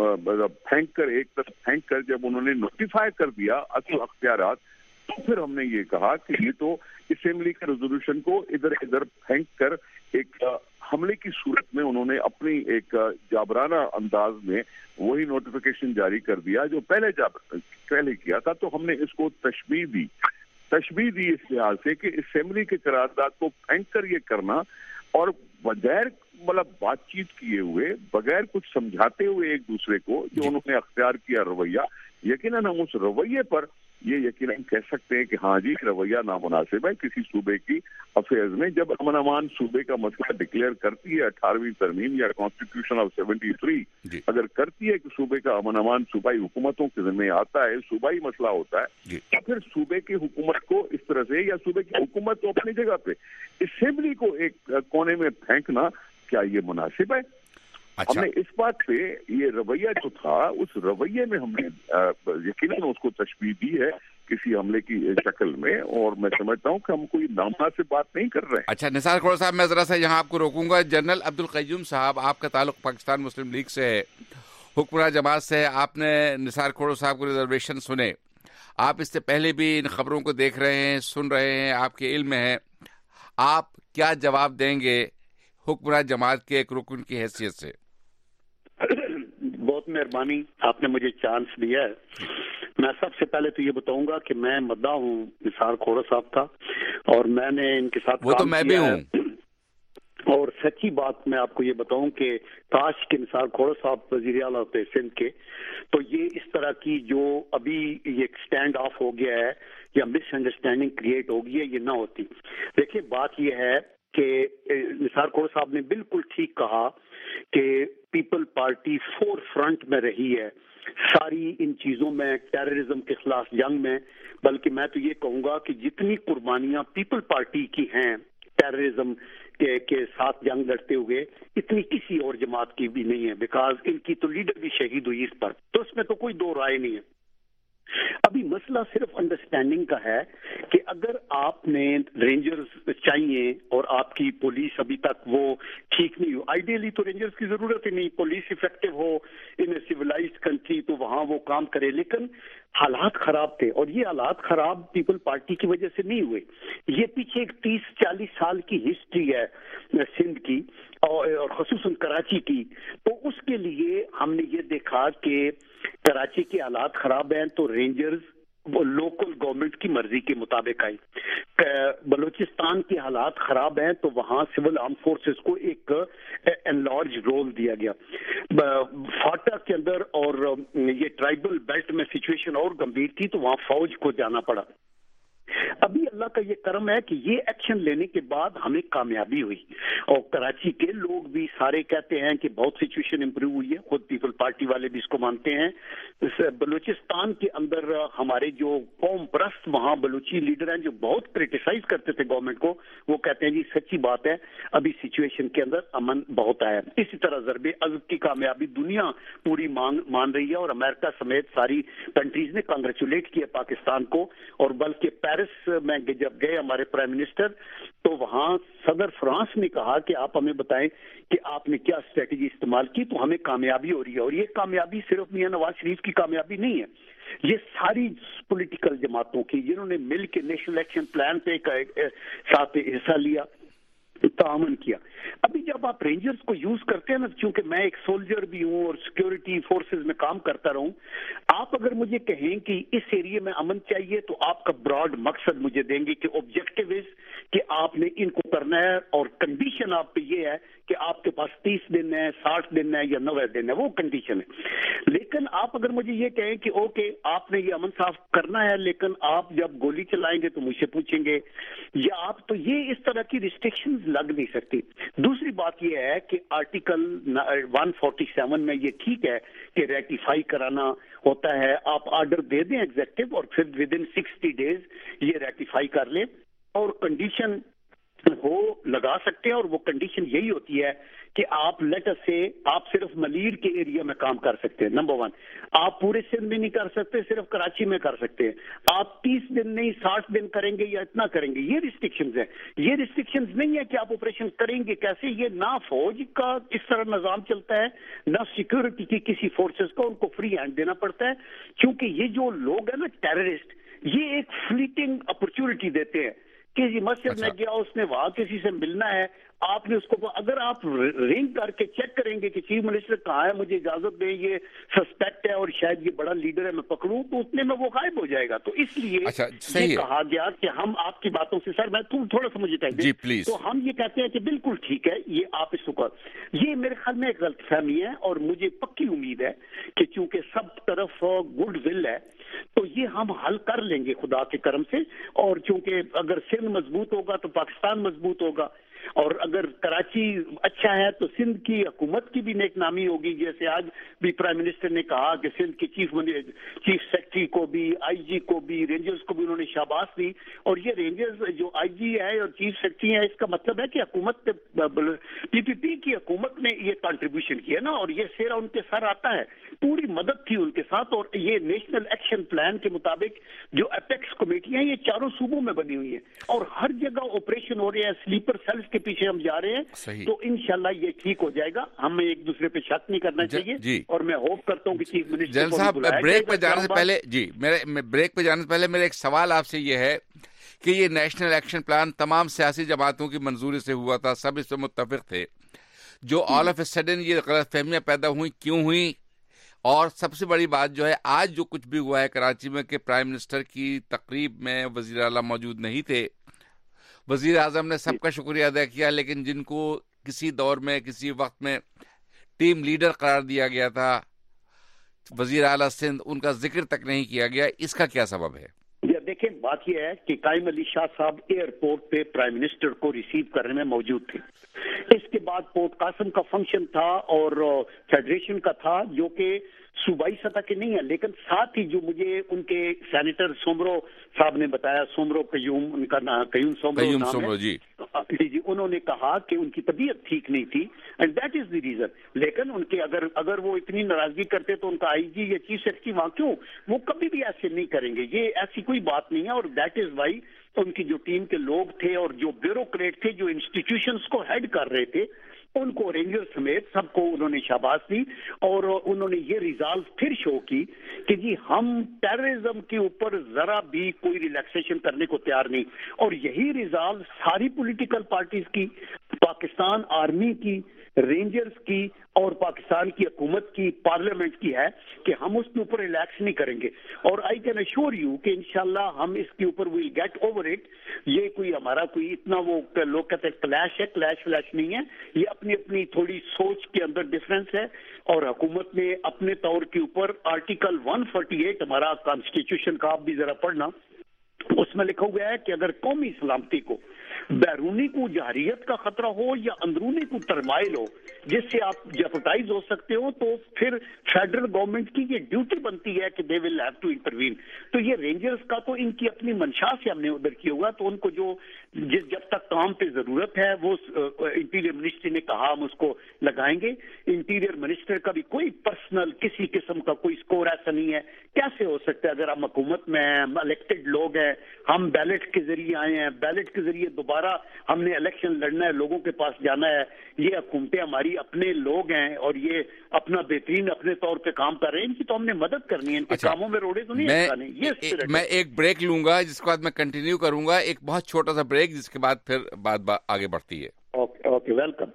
پھینک کر ایک طرف پھینک کر جب انہوں نے نوٹیفائی کر دیا اصل اختیارات تو پھر ہم نے یہ کہا کہ یہ تو اسمبلی کے ریزولوشن کو ادھر ادھر پھینک کر ایک حملے کی صورت میں انہوں نے اپنی ایک جابرانہ انداز میں وہی نوٹیفیکیشن جاری کر دیا جو پہلے پہلے کیا تھا، تو ہم نے اس کو تشبیہ دی تشبیہ دی اس لحاظ سے کہ اسمبلی کے قرارداد کو پھینک کر یہ کرنا اور بغیر مطلب بات چیت کیے ہوئے بغیر کچھ سمجھاتے ہوئے ایک دوسرے کو جو انہوں نے اختیار کیا رویہ، یقیناً ہم اس رویے پر یہ یقیناً کہہ سکتے ہیں کہ ہاں جی رویہ نامناسب ہے کسی صوبے کی افیئرز میں۔ جب امن امان صوبے کا مسئلہ ڈکلیئر کرتی ہے اٹھارہویں ترمیم یا کانسٹیٹیوشن آف سیونٹی تھری اگر کرتی ہے کہ صوبے کا امن امان صوبائی حکومتوں کے ذمہ آتا ہے، صوبائی مسئلہ ہوتا ہے، تو پھر صوبے کی حکومت کو اس طرح سے یا صوبے کی حکومت کو اپنی جگہ پہ اسمبلی کو ایک کونے میں پھینکنا کیا یہ مناسب ہے؟ ہم نے اس بات پہ یہ رویہ جو تھا اس رویے میں ہم نے یقیناً اس کو تشبیہ دی ہے کسی حملے کی شکل میں، اور میں سمجھتا ہوں کہ ہم کوئی نامناسب بات نہیں کر رہے ہیں۔ اچھا نثار کھوڑ صاحب، میں ذرا سا یہاں آپ کو روکوں گا۔ جنرل عبدالقیوم صاحب، آپ کا تعلق پاکستان مسلم لیگ سے ہے، حکمراں جماعت سے، آپ نے نثار کھوڑ صاحب کو ریزرویشن سنے، آپ اس سے پہلے بھی ان خبروں کو دیکھ رہے ہیں، سن رہے ہیں، آپ کے علم میں ہے، آپ کیا جواب دیں گے حکمراں جماعت کے ایک رکن کی حیثیت سے؟ بہت مہربانی، آپ نے مجھے چانس دیا ہے۔ میں سب سے پہلے تو یہ بتاؤں گا کہ میں مدعا ہوں نثار کھوڑ صاحب کا، اور میں نے ان کے ساتھ وہ تو میں بھی ہوں، اور سچی بات میں آپ کو یہ بتاؤں کہ کاش کے نثار کھوڑ صاحب وزیر اعلیٰ ہوتے سندھ کے، تو یہ اس طرح کی جو ابھی یہ اسٹینڈ آف ہو گیا ہے یا مس انڈرسٹینڈنگ کریٹ ہو گئی ہے یہ نہ ہوتی۔ دیکھیں بات یہ ہے کہ نثار کھوڑ صاحب نے بالکل ٹھیک کہا کہ پیپل پارٹی فور فرنٹ میں رہی ہے ساری ان چیزوں میں، ٹیررزم کے خلاف جنگ میں، بلکہ میں تو یہ کہوں گا کہ جتنی قربانیاں پیپل پارٹی کی ہیں ٹیررزم کے کے ساتھ جنگ لڑتے ہوئے اتنی کسی اور جماعت کی بھی نہیں ہے، بیکاز ان کی تو لیڈر بھی شہید ہوئی اس پر، تو اس میں تو کوئی دو رائے نہیں ہے۔ ابھی مسئلہ صرف انڈرسٹینڈنگ کا ہے کہ اگر آپ نے رینجرز چاہیے اور آپ کی پولیس ابھی تک وہ ٹھیک نہیں ہو، آئیڈیلی تو رینجرز کی ضرورت ہی نہیں، پولیس افیکٹو ہو ان اے سیولائزڈ کنٹری تو وہاں وہ کام کرے، لیکن حالات خراب تھے، اور یہ حالات خراب پیپل پارٹی کی وجہ سے نہیں ہوئے، یہ پیچھے ایک تیس چالیس سال کی ہسٹری ہے سندھ کی اور خصوصاً کراچی کی، تو اس کے لیے ہم نے یہ دیکھا کہ کراچی کے حالات خراب ہیں تو رینجرز وہ لوکل گورنمنٹ کی مرضی کے مطابق آئی، بلوچستان کے حالات خراب ہیں تو وہاں سول آرم فورسز کو ایک انلارج رول دیا گیا، فاٹا کے اندر اور یہ ٹرائبل بیلٹ میں سچویشن اور گمبھیر تھی تو وہاں فوج کو جانا پڑا۔ ابھی اللہ کا یہ کرم ہے کہ یہ ایکشن لینے کے بعد ہمیں کامیابی ہوئی اور کراچی کے لوگ بھی سارے کہتے ہیں کہ بہت سچویشن امپروو ہوئی ہے، خود پیپل پارٹی والے بھی اس کو مانتے ہیں۔ بلوچستان کے اندر ہمارے جو قوم پرست وہاں بلوچی لیڈر ہیں جو بہت کرٹیسائز کرتے تھے گورنمنٹ کو، وہ کہتے ہیں جی سچی بات ہے ابھی سچویشن کے اندر امن بہت آیا ہے۔ اسی طرح ضرب عضب کی کامیابی دنیا پوری مان رہی ہے اور امریکہ سمیت ساری کنٹریز نے کانگریچولیٹ کیا پاکستان کو، اور بلکہ پیرس میں جب گئے ہمارے پرائم منسٹر تو وہاں صدر فرانس نے کہا کہ آپ ہمیں بتائیں کہ آپ نے کیا اسٹریٹجی استعمال کی، تو ہمیں کامیابی ہو رہی ہے۔ اور یہ کامیابی صرف میاں نواز شریف کی کامیابی نہیں ہے، یہ ساری پولیٹیکل جماعتوں کی جنہوں نے مل کے نیشنل ایکشن پلان پہ ساتھ حصہ لیا، تعاون کیا۔ ابھی جب آپ رینجرز کو یوز کرتے ہیں نا، چونکہ میں ایک سولجر بھی ہوں اور سیکیورٹی فورسز میں کام کرتا رہوں، آپ اگر مجھے کہیں کہ اس ایریے میں امن چاہیے تو آپ کا براڈ مقصد مجھے دیں گے کہ آبجیکٹو از کہ آپ نے ان کو کرنا ہے، اور کنڈیشن آپ پہ یہ ہے کہ آپ کے پاس تیس دن ہے، ساٹھ دن ہے یا نوے دن ہے، وہ کنڈیشن ہے۔ لیکن آپ اگر مجھے یہ کہیں کہ اوکے آپ نے یہ امن صاف کرنا ہے لیکن آپ جب گولی چلائیں گے تو مجھ سے پوچھیں گے یا آپ، تو یہ اس طرح کی ریسٹرکشنز لگ نہیں سکتی۔ دوسری بات یہ ہے کہ آرٹیکل ایک سو سینتالیس میں یہ ٹھیک ہے کہ ریٹیفائی کرانا ہوتا ہے، آپ آرڈر دے دیں ایگزیکٹو اور پھر ود ان سکسٹی ڈیز یہ ریٹیفائی کر لیں، اور کنڈیشن وہ لگا سکتے ہیں، اور وہ کنڈیشن یہی ہوتی ہے کہ آپ لیٹر سے آپ صرف ملیر کے ایریا میں کام کر سکتے ہیں، نمبر ون۔ آپ پورے سندھ میں نہیں کر سکتے، صرف کراچی میں کر سکتے ہیں۔ آپ تیس دن نہیں ساٹھ دن کریں گے یا اتنا کریں گے، یہ ریسٹرکشنز ہیں۔ یہ ریسٹرکشنز نہیں ہے کہ آپ آپریشن کریں گے کیسے، یہ نہ فوج کا اس طرح نظام چلتا ہے نہ سیکورٹی کی کسی فورسز کو، ان کو فری ہینڈ دینا پڑتا ہے، کیونکہ یہ جو لوگ ہیں نا ٹیررسٹ، یہ ایک فلیٹنگ اپرچونٹی دیتے ہیں کہ یہ مسجد میں گیا اس نے وہاں کسی سے ملنا ہے، آپ نے اس کو، اگر آپ رنگ کر کے چیک کریں گے کہ چیف منسٹر کہاں ہے مجھے اجازت دیں، یہ سسپیکٹ ہے اور شاید یہ بڑا لیڈر ہے میں پکڑوں، تو اتنے میں وہ غائب ہو جائے گا۔ تو اس لیے یہ کہا گیا کہ ہم آپ کی باتوں سے، سر میں تھوڑا سا مجھے کہہ دیں، تو ہم یہ کہتے ہیں کہ بالکل ٹھیک ہے یہ آپ اس کو، یہ میرے خیال میں ایک غلط فہمی ہے، اور مجھے پکی امید ہے کہ چونکہ سب طرف گڈ ول ہے تو یہ ہم حل کر لیں گے خدا کے کرم سے، اور چونکہ اگر سندھ مضبوط ہوگا تو پاکستان مضبوط ہوگا، اور اگر کراچی اچھا ہے تو سندھ کی حکومت کی بھی نیک نامی ہوگی، جیسے آج بھی پرائم منسٹر نے کہا کہ سندھ کے چیف چیف سیکرٹری کو بھی، آئی جی کو بھی، رینجرز کو بھی انہوں نے شاباش دی، اور یہ رینجرز جو آئی جی ہے اور چیف سیکرٹری ہے، اس کا مطلب ہے کہ حکومت پی پی پی کی حکومت نے یہ کنٹریبیوشن کیا نا، اور یہ سیرا ان کے سر آتا ہے، پوری مدد تھی ان کے ساتھ، اور یہ نیشنل ایکشن پلان کے مطابق جو اپیکس کمیٹیاں یہ چاروں صوبوں میں بنی ہوئی ہیں اور ہر جگہ آپریشن ہو رہے ہیں، سلیپر سیلز کے پیچھے ہم جا رہے ہیں، تو انشاءاللہ یہ ٹھیک ہو جائے گا۔ ہمیں ایک دوسرے پہ شک نہیں کرنا چاہیے، جی. اور میں ہوپ کرتا ہوں کہ چیف منسٹر جنرل صاحب بریک پہ جانے سے پہلے جی میرے بریک پہ جانے سے پہلے میرا ایک سوال آپ سے یہ ہے کہ یہ نیشنل ایکشن پلان تمام سیاسی جماعتوں کی منظوری سے ہوا تھا، سب اس پہ متفق تھے، جو آل آف اے سڈن یہ غلط فہمیاں پیدا ہوئی کیوں ہوئی؟ اور سب سے بڑی بات جو ہے آج جو کچھ بھی ہوا ہے کراچی میں کہ پرائم منسٹر کی تقریب میں وزیر اعلیٰ موجود نہیں تھے، وزیر اعظم نے سب کا شکریہ ادا کیا، لیکن جن کو کسی دور میں کسی وقت میں ٹیم لیڈر قرار دیا گیا تھا وزیر اعلیٰ سندھ، ان کا ذکر تک نہیں کیا گیا، اس کا کیا سبب ہے؟ دیکھیں بات یہ ہے کہ قائم علی شاہ صاحب ایئرپورٹ پہ پرائم منسٹر کو ریسیو کرنے میں موجود تھے، اس کے بعد پورٹ قاسم کا فنکشن تھا اور فیڈریشن کا تھا جو کہ صوبائی سطح کے نہیں ہے، لیکن ساتھ ہی جو مجھے ان کے سینیٹر سومرو صاحب نے بتایا، سومرو قیوم ان کا نام، قیوم سومرو قیوم نام سومرو ہے جی جی جی انہوں نے کہا کہ ان کی طبیعت ٹھیک نہیں تھی and that is the reason, لیکن ان کے اگر اگر وہ اتنی ناراضگی کرتے تو ان کا آئی جی یا چیف سیکرٹری وہاں کیوں، وہ کبھی بھی ایسے نہیں کریں گے، یہ ایسی کوئی بات نہیں ہے، اور دیٹ از وائی ان کی جو ٹیم کے لوگ تھے اور جو بیوروکریٹ تھے جو انسٹیٹیوشنز کو ہیڈ کر رہے تھے، ان کو رینجر سمیت سب کو انہوں نے شاباش دی، اور انہوں نے یہ ریزالو پھر شو کی کہ جی ہم ٹیررزم کے اوپر ذرا بھی کوئی ریلیکسیشن کرنے کو تیار نہیں، اور یہی ریزالو ساری پولیٹیکل پارٹیز کی، پاکستان آرمی کی، رینجرز کی اور پاکستان کی حکومت کی، پارلیمنٹ کی ہے کہ ہم اس کے اوپر ریلیکس نہیں کریں گے، اور آئی کین ایشور یو کہ انشاءاللہ ہم اس کے اوپر ویل گیٹ اوور اٹ، یہ کوئی ہمارا کوئی اتنا وہ لوگ کہتے ہیں کلیش ہے، کلیش فلیش نہیں ہے، یہ اپنی اپنی تھوڑی سوچ کے اندر ڈفرینس ہے، اور حکومت نے اپنے طور کے اوپر آرٹیکل ایک سو اڑتالیس ہمارا کانسٹیٹیوشن کا آپ بھی ذرا پڑھنا، اس میں لکھا ہوا ہے کہ اگر قومی سلامتی کو بیرونی کو جہریت کا خطرہ ہو یا اندرونی کو ٹرمائل ہو جس سے آپ جیپوٹائز ہو سکتے ہو تو پھر فیڈرل گورنمنٹ کی یہ ڈیوٹی بنتی ہے کہ they will have to intervene. تو یہ رینجرز کا تو ان کی اپنی منشا سے ہم نے ادھر کیا ہوگا, تو ان کو جو جس جب تک کام پہ ضرورت ہے وہ انٹیریئر منسٹری نے کہا ہم اس کو لگائیں گے. انٹیریئر منسٹر کا بھی کوئی پرسنل کسی قسم کا کوئی سکور ایسا نہیں ہے. کیسے ہو سکتا ہے اگر ہم حکومت میں ہیں, الیکٹڈ لوگ ہیں, ہم بیلٹ کے ذریعے آئے ہیں, بیلٹ کے ذریعے دوبارہ ہم نے الیکشن لڑنا ہے, لوگوں کے پاس جانا ہے, یہ حکومتیں ہماری اپنے لوگ ہیں اور یہ اپنا بہترین اپنے طور پہ کام کر رہے ہیں, ان کی تو ہم نے مدد کرنی ہے, ان کے کاموں میں روڑے تو نہیں. یہ میں ایک بریک لوں گا جس کے بعد میں کنٹینیو کروں گا, ایک بہت چھوٹا سا بریک جس کے بعد پھر بات آگے بڑھتی ہے. Okay okay welcome.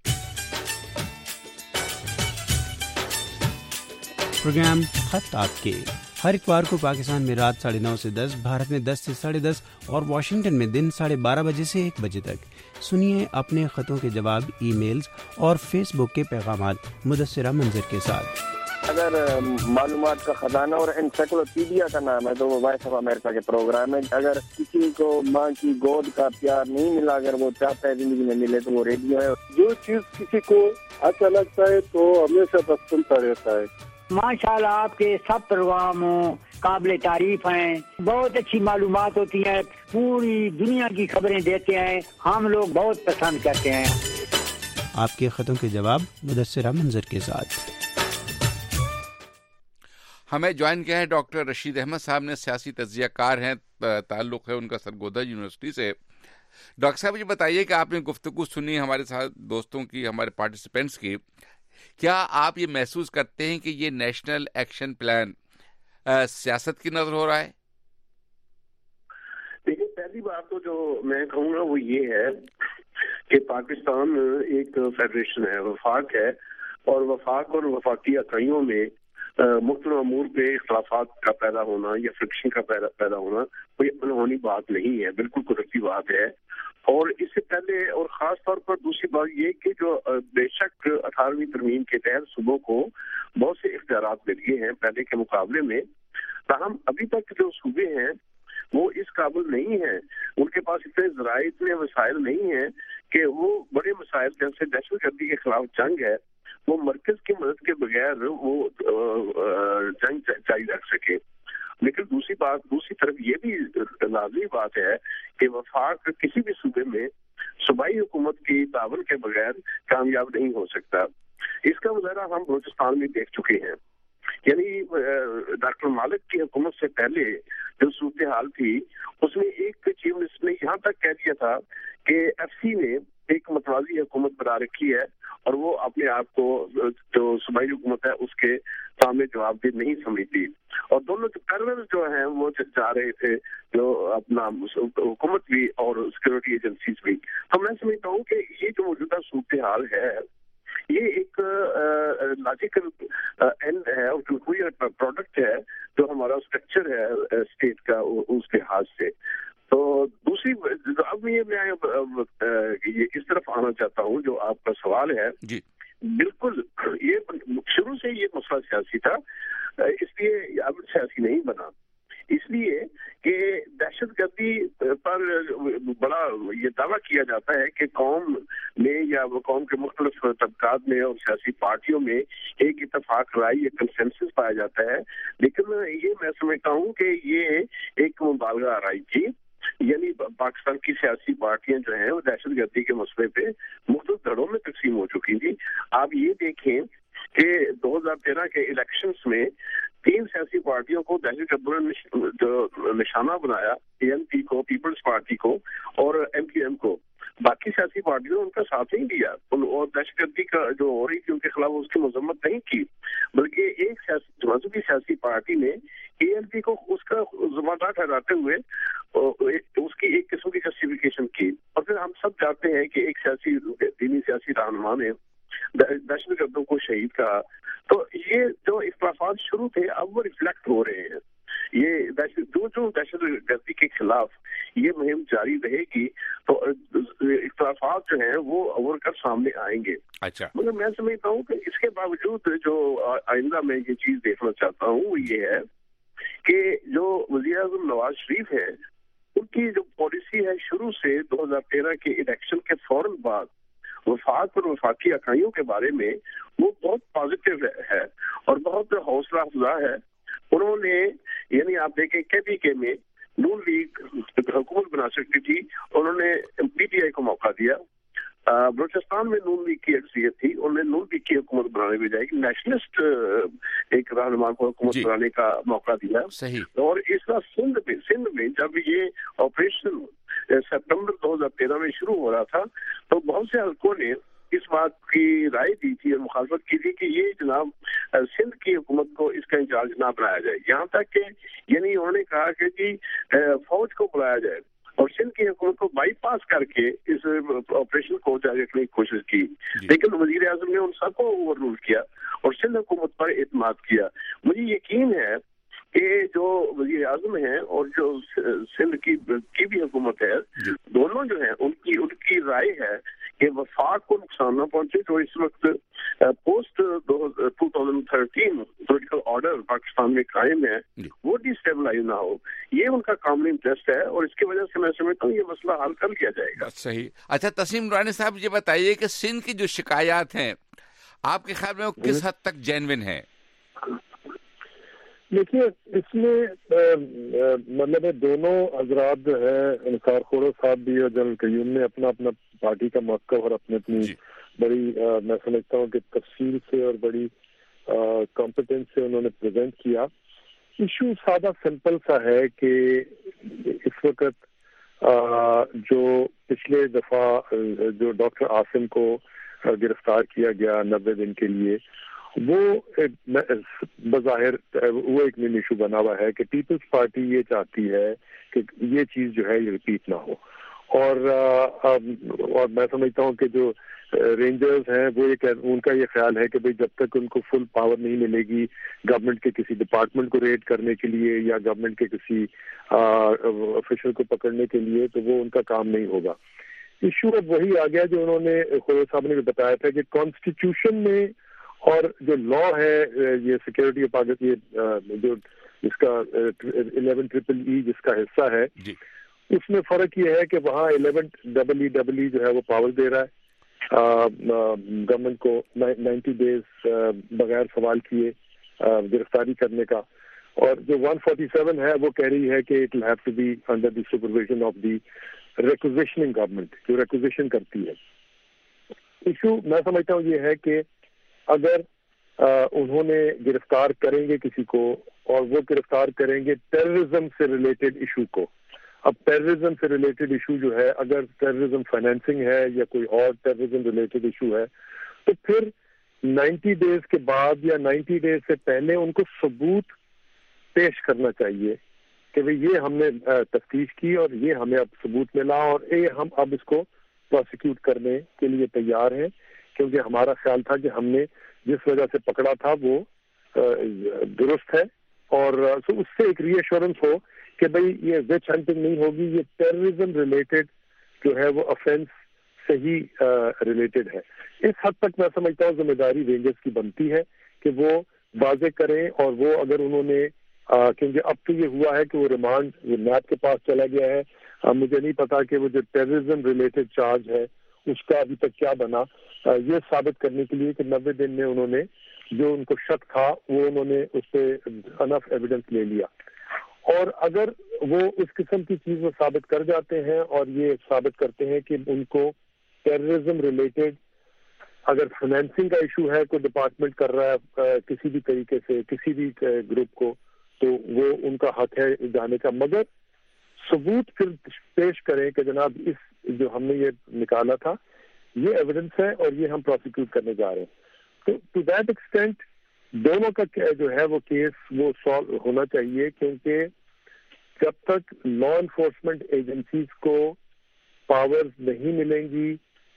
پروگرام خط آپ کے ہر اتوار کو پاکستان میں رات ساڑھے نو سے دس, بھارت میں دس سے ساڑھے دس اور واشنگٹن میں دن ساڑھے بارہ بجے سے ایک بجے تک. سنیے اپنے خطوں کے جواب ای میلز اور فیس بک کے پیغامات مدثرہ منظر کے ساتھ. اگر معلومات کا خزانہ اور انسائکلوپیڈیا کا نام ہے تو وہ وائس آف امریکہ کے پروگرام ہے. اگر کسی کو ماں کی گود کا پیار نہیں ملا, اگر وہ چاہتا ہے زندگی میں ملے, تو وہ ریڈیو ہے. جو چیز کسی کو اچھا لگتا ہے تو ہمیشہ پسند سنتا رہتا ہے. ماشاء اللہ آپ کے سب پروگرام قابل تعریف ہیں, بہت اچھی معلومات ہوتی ہیں, پوری دنیا کی خبریں دیتے ہیں, ہم لوگ بہت پسند کرتے ہیں. آپ کے خطوں کے جواب مدثرہ منظر کے ساتھ. ہمیں جوائن کیا ہے ڈاکٹر رشید احمد صاحب نے, سیاسی تجزیہ کار ہیں, تعلق ہے ان کا سرگودا یونیورسٹی سے. ڈاکٹر صاحب یہ بتائیے کہ آپ نے گفتگو سنی ہمارے ساتھ دوستوں کی, ہمارے پارٹیسپینٹس کی, کیا آپ یہ محسوس کرتے ہیں کہ یہ نیشنل ایکشن پلان سیاست کی نظر ہو رہا ہے؟ دیکھیں, پہلی بات تو جو میں کہوں گا وہ یہ ہے کہ پاکستان ایک فیڈریشن ہے, وفاق ہے, اور وفاق اور وفاقی اکائیوں میں مختلف امور پہ اختلافات کا پیدا ہونا یا فرکشن کا پیدا ہونا کوئی انہونی بات نہیں ہے, بالکل قدرتی بات ہے. اور اس سے پہلے اور خاص طور پر دوسری بات یہ کہ جو بے شک اٹھارہویں ترمیم کے تحت صوبوں کو بہت سے اختیارات مل گئے ہیں پہلے کے مقابلے میں, تاہم ابھی تک جو صوبے ہیں وہ اس قابل نہیں ہیں, ان کے پاس اتنے ذرائع, اتنے وسائل نہیں ہیں کہ وہ بڑے مسائل جیسے دہشت گردی کے خلاف جنگ ہے وہ مرکز کی مدد کے بغیر وہ جنگ جاری رکھ سکے. لیکن دوسری بات دوسری طرف یہ بھی لازمی بات ہے کہ وفاق کسی بھی صوبے میں صوبائی حکومت کی تعاون کے بغیر کامیاب نہیں ہو سکتا. اس کا مظاہرہ ہم بلوچستان میں دیکھ چکے ہیں. یعنی ڈاکٹر مالک کی حکومت سے پہلے جو صورتحال تھی اس میں ایک چیف منسٹر نے یہاں تک کہہ دیا تھا کہ ایف سی نے ایک متوازی حکومت بنا رکھی ہے اور وہ اپنے آپ کو جو صوبائی حکومت ہے اس کے سامنے جواب دہ نہیں سمجھتی, اور دونوں جو پیرلل جو ہیں وہ جا رہے تھے جو اپنا حکومت بھی اور سیکورٹی ایجنسیز بھی. تو میں سمجھتا ہوں کہ یہ جو موجودہ صورتحال ہے یہ ایک لاجیکل اینڈ ہے اور پروڈکٹ ہے جو ہمارا اسٹرکچر ہے اسٹیٹ کا اس لحاظ سے. تو دوسری اب یہ میں یہ اس طرف آنا چاہتا ہوں جو آپ کا سوال ہے جی. بالکل یہ شروع سے یہ مسئلہ سیاسی تھا, اس لیے اب سیاسی نہیں بنا, اس لیے کہ دہشت گردی پر بڑا یہ دعویٰ کیا جاتا ہے کہ قوم میں یا قوم کے مختلف طبقات میں اور سیاسی پارٹیوں میں ایک اتفاق رائے یا کنسنسس پایا جاتا ہے, لیکن یہ میں سمجھتا ہوں کہ یہ ایک مبالغہ آرائی تھی. یعنی پاکستان کی سیاسی پارٹیاں جو ہیں وہ دہشت گردی کے مسئلے پہ مختلف دھڑوں میں تقسیم ہو چکی تھی. آپ یہ دیکھیں کہ دو ہزار تیرہ کے الیکشنز میں تین سیاسی پارٹیوں کو دہشت گردوں نے جو نشانہ بنایا, اے این پی کو, پیپلز پارٹی کو اور ایم کیو ایم کو. باقی سیاسی پارٹیوں نے ان کا ساتھ نہیں دیا اور دہشت گردی کا جو ہو رہی تھی ان کے خلاف اس کی مذمت نہیں کی, بلکہ ایک سیاسی مذہبی سیاسی پارٹی نے اے این پی کو اس کا ذمہ دار ٹھہراتے ہوئے اس کی ایک قسم کی جسٹیفیکیشن کی. اور پھر ہم سب جانتے ہیں کہ ایک سیاسی دینی سیاسی رہنما نے دہشت گردوں کو شہید کہا. تو یہ جو اختلافات شروع تھے اب وہ ریفلیکٹ ہو رہے ہیں. یہ دہشت جو جو دہشت گردی کے خلاف یہ مہم جاری رہے گی تو اختلافات جو ہیں وہ ابھر کر سامنے آئیں گے. اچھا, مگر میں سمجھتا ہوں کہ اس کے باوجود جو آئندہ میں یہ چیز دیکھنا چاہتا ہوں وہ یہ ہے کہ جو وزیر اعظم نواز شریف ہے ان کی جو پالیسی ہے شروع سے دو ہزار تیرہ کے الیکشن کے فوراً بعد وفاق اور وفاقی اکائیوں کے بارے میں وہ بہت پازیٹیو ہے اور بہت حوصلہ افزا ہے. انہوں نے یعنی آپ دیکھیں کے پی کے میں نون لیگ حکومت بنا سکتی تھی, انہوں نے پی ٹی آئی کو موقع دیا. بلوچستان میں نون لیگ کی اکثریت تھی, انہوں نے نون لیگ کی حکومت بنانے میں جائے گی نیشنلسٹ ایک رہنما کو حکومت جی. بنانے کا موقع دیا. صحیح. اور اس کا سندھ میں سندھ میں جب یہ آپریشن ستمبر دو ہزار تیرہ میں شروع ہو رہا تھا تو بہت سے حلقوں نے اس بات کی رائے دی تھی اور مخالفت کی تھی کہ یہ جناب سندھ کی حکومت کو اس کا انچارج نہ بنایا جائے, یہاں تک کہ یعنی انہوں نے کہا کہ جی فوج کو بلایا جائے اور سندھ کی حکومت کو بائی پاس کر کے اس آپریشن کو جاری رکھنے کی کوشش کی. لیکن وزیر اعظم نے ان سب کو اوور رول کیا اور سندھ حکومت پر اعتماد کیا. مجھے یقین ہے کہ جو وزیر اعظم ہیں اور جو سندھ کی کی بھی حکومت ہے دونوں جو ہیں ان کی ان کی رائے ہے کہ وفاق کو نقصان نہ پہنچے. تو اس وقت پوسٹ دو ہزار تیرہ پولیٹیکل آرڈر پاکستان میں قائم ہے وہ ڈی اسٹیبلائز نہ ہو, یہ ان کا کامن انٹرسٹ ہے اور اس کی وجہ سے میں سمجھتا ہوں یہ مسئلہ حل کر لیا جائے گا. صحیح. اچھا تسیم نورانی صاحب یہ بتائیے کہ سندھ کی جو شکایات ہیں آپ کے خیال میں وہ کس حد تک جینوین ہیں؟ دیکھیے اس میں مطلب ہے دونوں حضرات جو ہے انصار کھوڑو صاحب بھی اور جنرل قیوم نے اپنا اپنا پارٹی کا موقف اور اپنی اپنی جی. بڑی میں سمجھتا ہوں کہ تفصیل سے اور بڑی کمپیٹنس سے انہوں نے پریزنٹ کیا. ایشو سادہ سمپل سا ہے کہ اس وقت جو پچھلے دفعہ جو ڈاکٹر عاصم کو گرفتار کیا گیا نبے دن کے لیے وہ بظاہر وہ ایک مین ایشو بنا ہوا ہے کہ پیپلز پارٹی یہ چاہتی ہے کہ یہ چیز جو ہے یہ ریپیٹ نہ ہو. اور اور میں سمجھتا ہوں کہ جو رینجرز ہیں وہ یہ ان کا یہ خیال ہے کہ بھئی جب تک ان کو فل پاور نہیں ملے گی گورنمنٹ کے کسی ڈپارٹمنٹ کو ریڈ کرنے کے لیے یا گورنمنٹ کے کسی آفیشل کو پکڑنے کے لیے تو وہ ان کا کام نہیں ہوگا. ایشو اب وہی آ گیا جو انہوں نے کھوڑو صاحب نے بتایا تھا کہ کانسٹیٹیوشن میں اور جو لا ہے یہ سیکورٹی پاکستان یہ جو اس کا الیون ٹریپل ای جس کا حصہ ہے جی. اس میں فرق یہ ہے کہ وہاں eleven double E double E جو ہے وہ پاور دے رہا ہے گورنمنٹ کو نائنٹی ڈیز بغیر سوال کیے گرفتاری کرنے کا, اور جو ون فورٹی سیون ہے وہ کہہ رہی ہے کہ it will have to be under the supervision of the requisitioning government جو ریکوزیشن کرتی ہے. ایشو میں سمجھتا ہوں یہ ہے کہ اگر انہوں نے گرفتار کریں گے کسی کو اور وہ گرفتار کریں گے ٹیررزم سے ریلیٹڈ ایشو کو, اب ٹیررزم سے ریلیٹڈ ایشو جو ہے اگر ٹیررزم فائنینسنگ ہے یا کوئی اور ٹیررزم ریلیٹڈ ایشو ہے تو پھر نائنٹی ڈیز کے بعد یا نائنٹی ڈیز سے پہلے ان کو ثبوت پیش کرنا چاہیے کہ بھئی یہ ہم نے تفتیش کی اور یہ ہمیں اب ثبوت ملا اور یہ ہم اب اس کو پروسیکیوٹ کرنے کے لیے تیار ہیں, کیونکہ ہمارا خیال تھا کہ ہم نے جس وجہ سے پکڑا تھا وہ درست ہے, اور اس سے ایک ری ایشورنس ہو کہ بھئی یہ وچ ہنٹنگ نہیں ہوگی, یہ ٹیررزم ریلیٹڈ جو ہے وہ افینس سے ہی ریلیٹڈ ہے. اس حد تک میں سمجھتا ہوں ذمہ داری رینجرز کی بنتی ہے کہ وہ واضح کریں, اور وہ اگر انہوں نے کیونکہ اب تو یہ ہوا ہے کہ وہ ریمانڈ نیب کے پاس چلا گیا ہے, مجھے نہیں پتا کہ وہ جو ٹیررزم ریلیٹڈ چارج ہے اس کا ابھی تک کیا بنا, یہ ثابت کرنے کے لیے کہ نبے دن میں انہوں نے جو ان کو شک تھا وہ انہوں نے اس پہ انف ایویڈنس لے لیا. اور اگر وہ اس قسم کی چیز وہ ثابت کر جاتے ہیں اور یہ ثابت کرتے ہیں کہ ان کو ٹیررزم ریلیٹڈ اگر فائنینسنگ کا ایشو ہے کوئی ڈپارٹمنٹ کر رہا ہے کسی بھی طریقے سے کسی بھی گروپ کو, تو وہ ان کا حق ہے جانے کا, مگر ثبوت پھر پیش کریں کہ جناب اس جو ہم نے یہ نکالا تھا یہ ایویڈنس ہے اور یہ ہم پروسیکیوٹ کرنے جا رہے ہیں. تو ٹو دیٹ ایکسٹینٹ دونوں کا جو ہے وہ کیس وہ سالو ہونا چاہیے, کیونکہ جب تک لا انفورسمنٹ ایجنسیز کو پاورز نہیں ملیں گی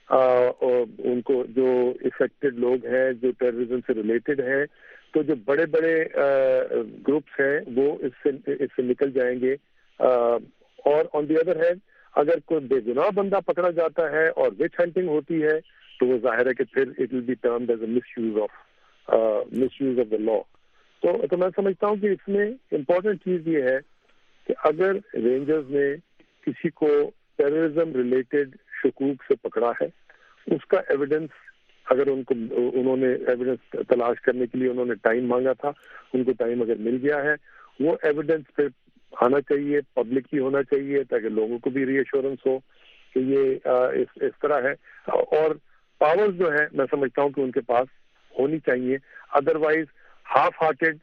ان کو جو افیکٹڈ لوگ ہیں جو ٹیررزم سے ریلیٹڈ ہیں, تو جو بڑے بڑے گروپس ہیں وہ اس سے اس سے نکل جائیں گے. اور آن دی ادر ہینڈ اگر کوئی بے گناہ بندہ پکڑا جاتا ہے اور وچ ہنٹنگ ہوتی ہے تو وہ ظاہر ہے کہ پھر it will be termed as a misuse of misuse of the law. تو تو میں سمجھتا ہوں کہ اس میں امپورٹنٹ چیز یہ ہے کہ اگر رینجرز نے کسی کو ٹیررزم ریلیٹڈ شکوک سے پکڑا ہے، اس کا ایویڈنس اگر ان کو انہوں نے ایویڈنس تلاش کرنے کے لیے انہوں نے ٹائم مانگا تھا، ان کو ٹائم اگر مل گیا ہے، وہ ایویڈنس پہ آنا چاہیے، پبلک کی ہونا چاہیے، تاکہ لوگوں کو بھی ری ایشورنس ہو کہ یہ اس, اس طرح ہے. اور پاورز جو ہے میں سمجھتا ہوں کہ ان کے پاس ہونی چاہیے. ادروائز ہاف ہارٹیڈ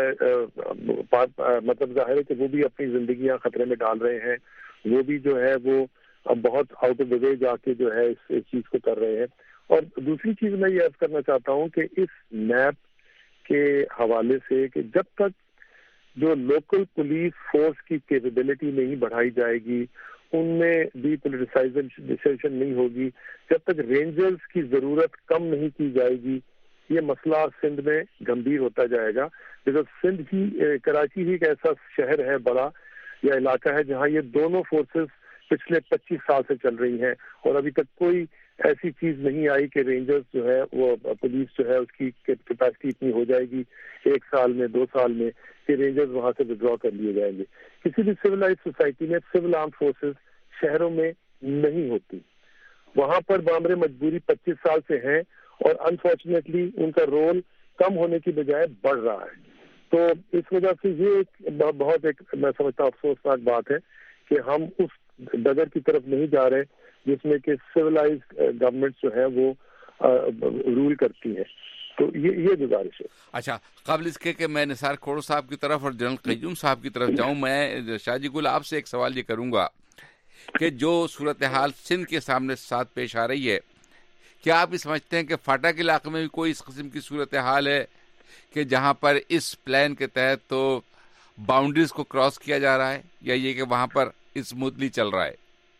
مطلب ظاہر ہے کہ وہ بھی اپنی زندگیاں خطرے میں ڈال رہے ہیں، وہ بھی جو ہے وہ بہت آؤٹ آف دا وے جا کے جو ہے اس, اس چیز کو کر رہے ہیں. اور دوسری چیز میں یہ عرض کرنا چاہتا ہوں کہ اس نیب کے حوالے سے کہ جب تک جو لوکل پولیس فورس کی کیپیبلٹی نہیں بڑھائی جائے گی، ان میں ڈی پولیٹیسائزیشن نہیں ہوگی، جب تک رینجرز کی ضرورت کم نہیں کی جائے گی، یہ مسئلہ سندھ میں گمبھیر ہوتا جائے گا. بیکاز سندھ ہی کراچی ہی ایک ایسا شہر ہے بڑا یا علاقہ ہے جہاں یہ دونوں فورسز پچھلے پچیس سال سے چل رہی ہیں، اور ابھی تک کوئی ایسی چیز نہیں آئی کہ رینجرز جو ہے وہ پولیس جو ہے اس کی کیپیسٹی اتنی ہو جائے گی ایک سال میں دو سال میں کہ رینجرز وہاں سے ودرا کر لیے جائیں گے. کسی بھی سویلائز سوسائٹی میں سول آرم فورسز شہروں میں نہیں ہوتی. وہاں پر بامر مجبوری پچیس سال سے ہیں اور انفارچونیٹلی ان کا رول کم ہونے کی بجائے بڑھ رہا ہے. تو اس وجہ سے یہ ایک بہت ایک میں سمجھتا ہوں افسوسناک بات ہے کہ ہم اس ڈگر کی طرف نہیں جا رہے جس میں کہ سویلائز گورنمنٹ جو ہے وہ رول کرتی ہے. تو یہ یہ گزارش ہے. اچھا، قبل اس کے کہ میں نثار کھوڑو صاحب کی طرف اور جنرل قیوم صاحب کی طرف جاؤں، میں شاہ جی گل آپ سے ایک سوال یہ کروں گا کہ جو صورتحال سندھ کے سامنے ساتھ پیش آ رہی ہے، کیا آپ یہ سمجھتے ہیں کہ فاٹک علاقے میں بھی کوئی اس قسم کی صورتحال ہے کہ جہاں پر اس پلان کے تحت تو باؤنڈریز کو کراس کیا جا رہا ہے، یا یہ کہ وہاں پر اسموتھلی چل رہا ہے؟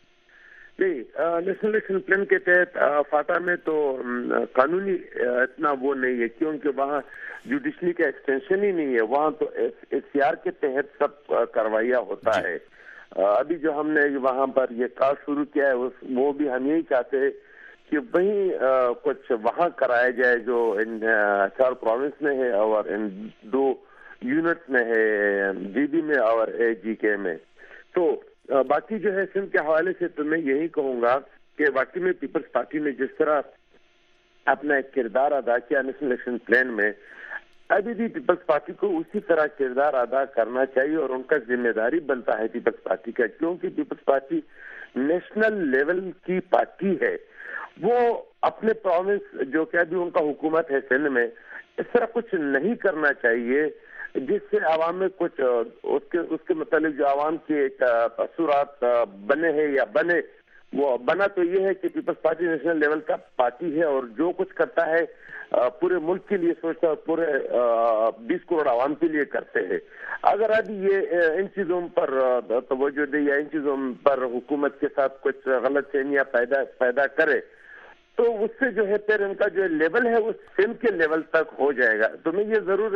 نہیں، نیشنل الیکشن پلان کے تحت فاٹا میں تو قانونی اتنا وہ نہیں ہے، کیونکہ وہاں جوڈیشری کا ایکسٹینشن ہی نہیں ہے. وہاں تو ایس سی آر کے تحت سب کاروائیاں ہوتا ہے. ابھی جو ہم نے وہاں پر یہ کام شروع کیا ہے وہ بھی ہم یہی چاہتے ہیں کہ وہیں کچھ وہاں کرایا جائے جو ان چار پروونس میں ہے اور ان دو یونٹس میں ہے، جی بی میں اور اے جی کے میں. تو باقی جو ہے سندھ کے حوالے سے تو میں یہی کہوں گا کہ واقعی میں پیپلز پارٹی نے جس طرح اپنا ایک کردار ادا کیا نیشنل الیکشن پلان میں، ابھی بھی پیپلز پارٹی کو اسی طرح کردار ادا کرنا چاہیے اور ان کا ذمہ داری بنتا ہے پیپلز پارٹی کا، کیونکہ پیپلز پارٹی نیشنل لیول کی پارٹی ہے. وہ اپنے پروونس جو کہ ابھی ان کا حکومت ہے سندھ میں، اس طرح کچھ نہیں کرنا چاہیے جس سے عوام میں کچھ اس کے اس کے متعلق جو عوام کے تاثرات بنے ہیں یا بنے. وہ بنا تو یہ ہے کہ پیپلز پارٹی نیشنل لیول کا پارٹی ہے اور جو کچھ کرتا ہے پورے ملک کے لیے سوچتا ہے، پورے بیس کروڑ عوام کے لیے کرتے ہیں. اگر ابھی یہ ان چیزوں پر توجہ دے یا ان چیزوں پر حکومت کے ساتھ کچھ غلط فہمیاں پیدا پیدا کرے تو اس سے جو ہے پھر ان کا جو لیول ہے وہ سندھ کے لیول تک ہو جائے گا. تو میں یہ ضرور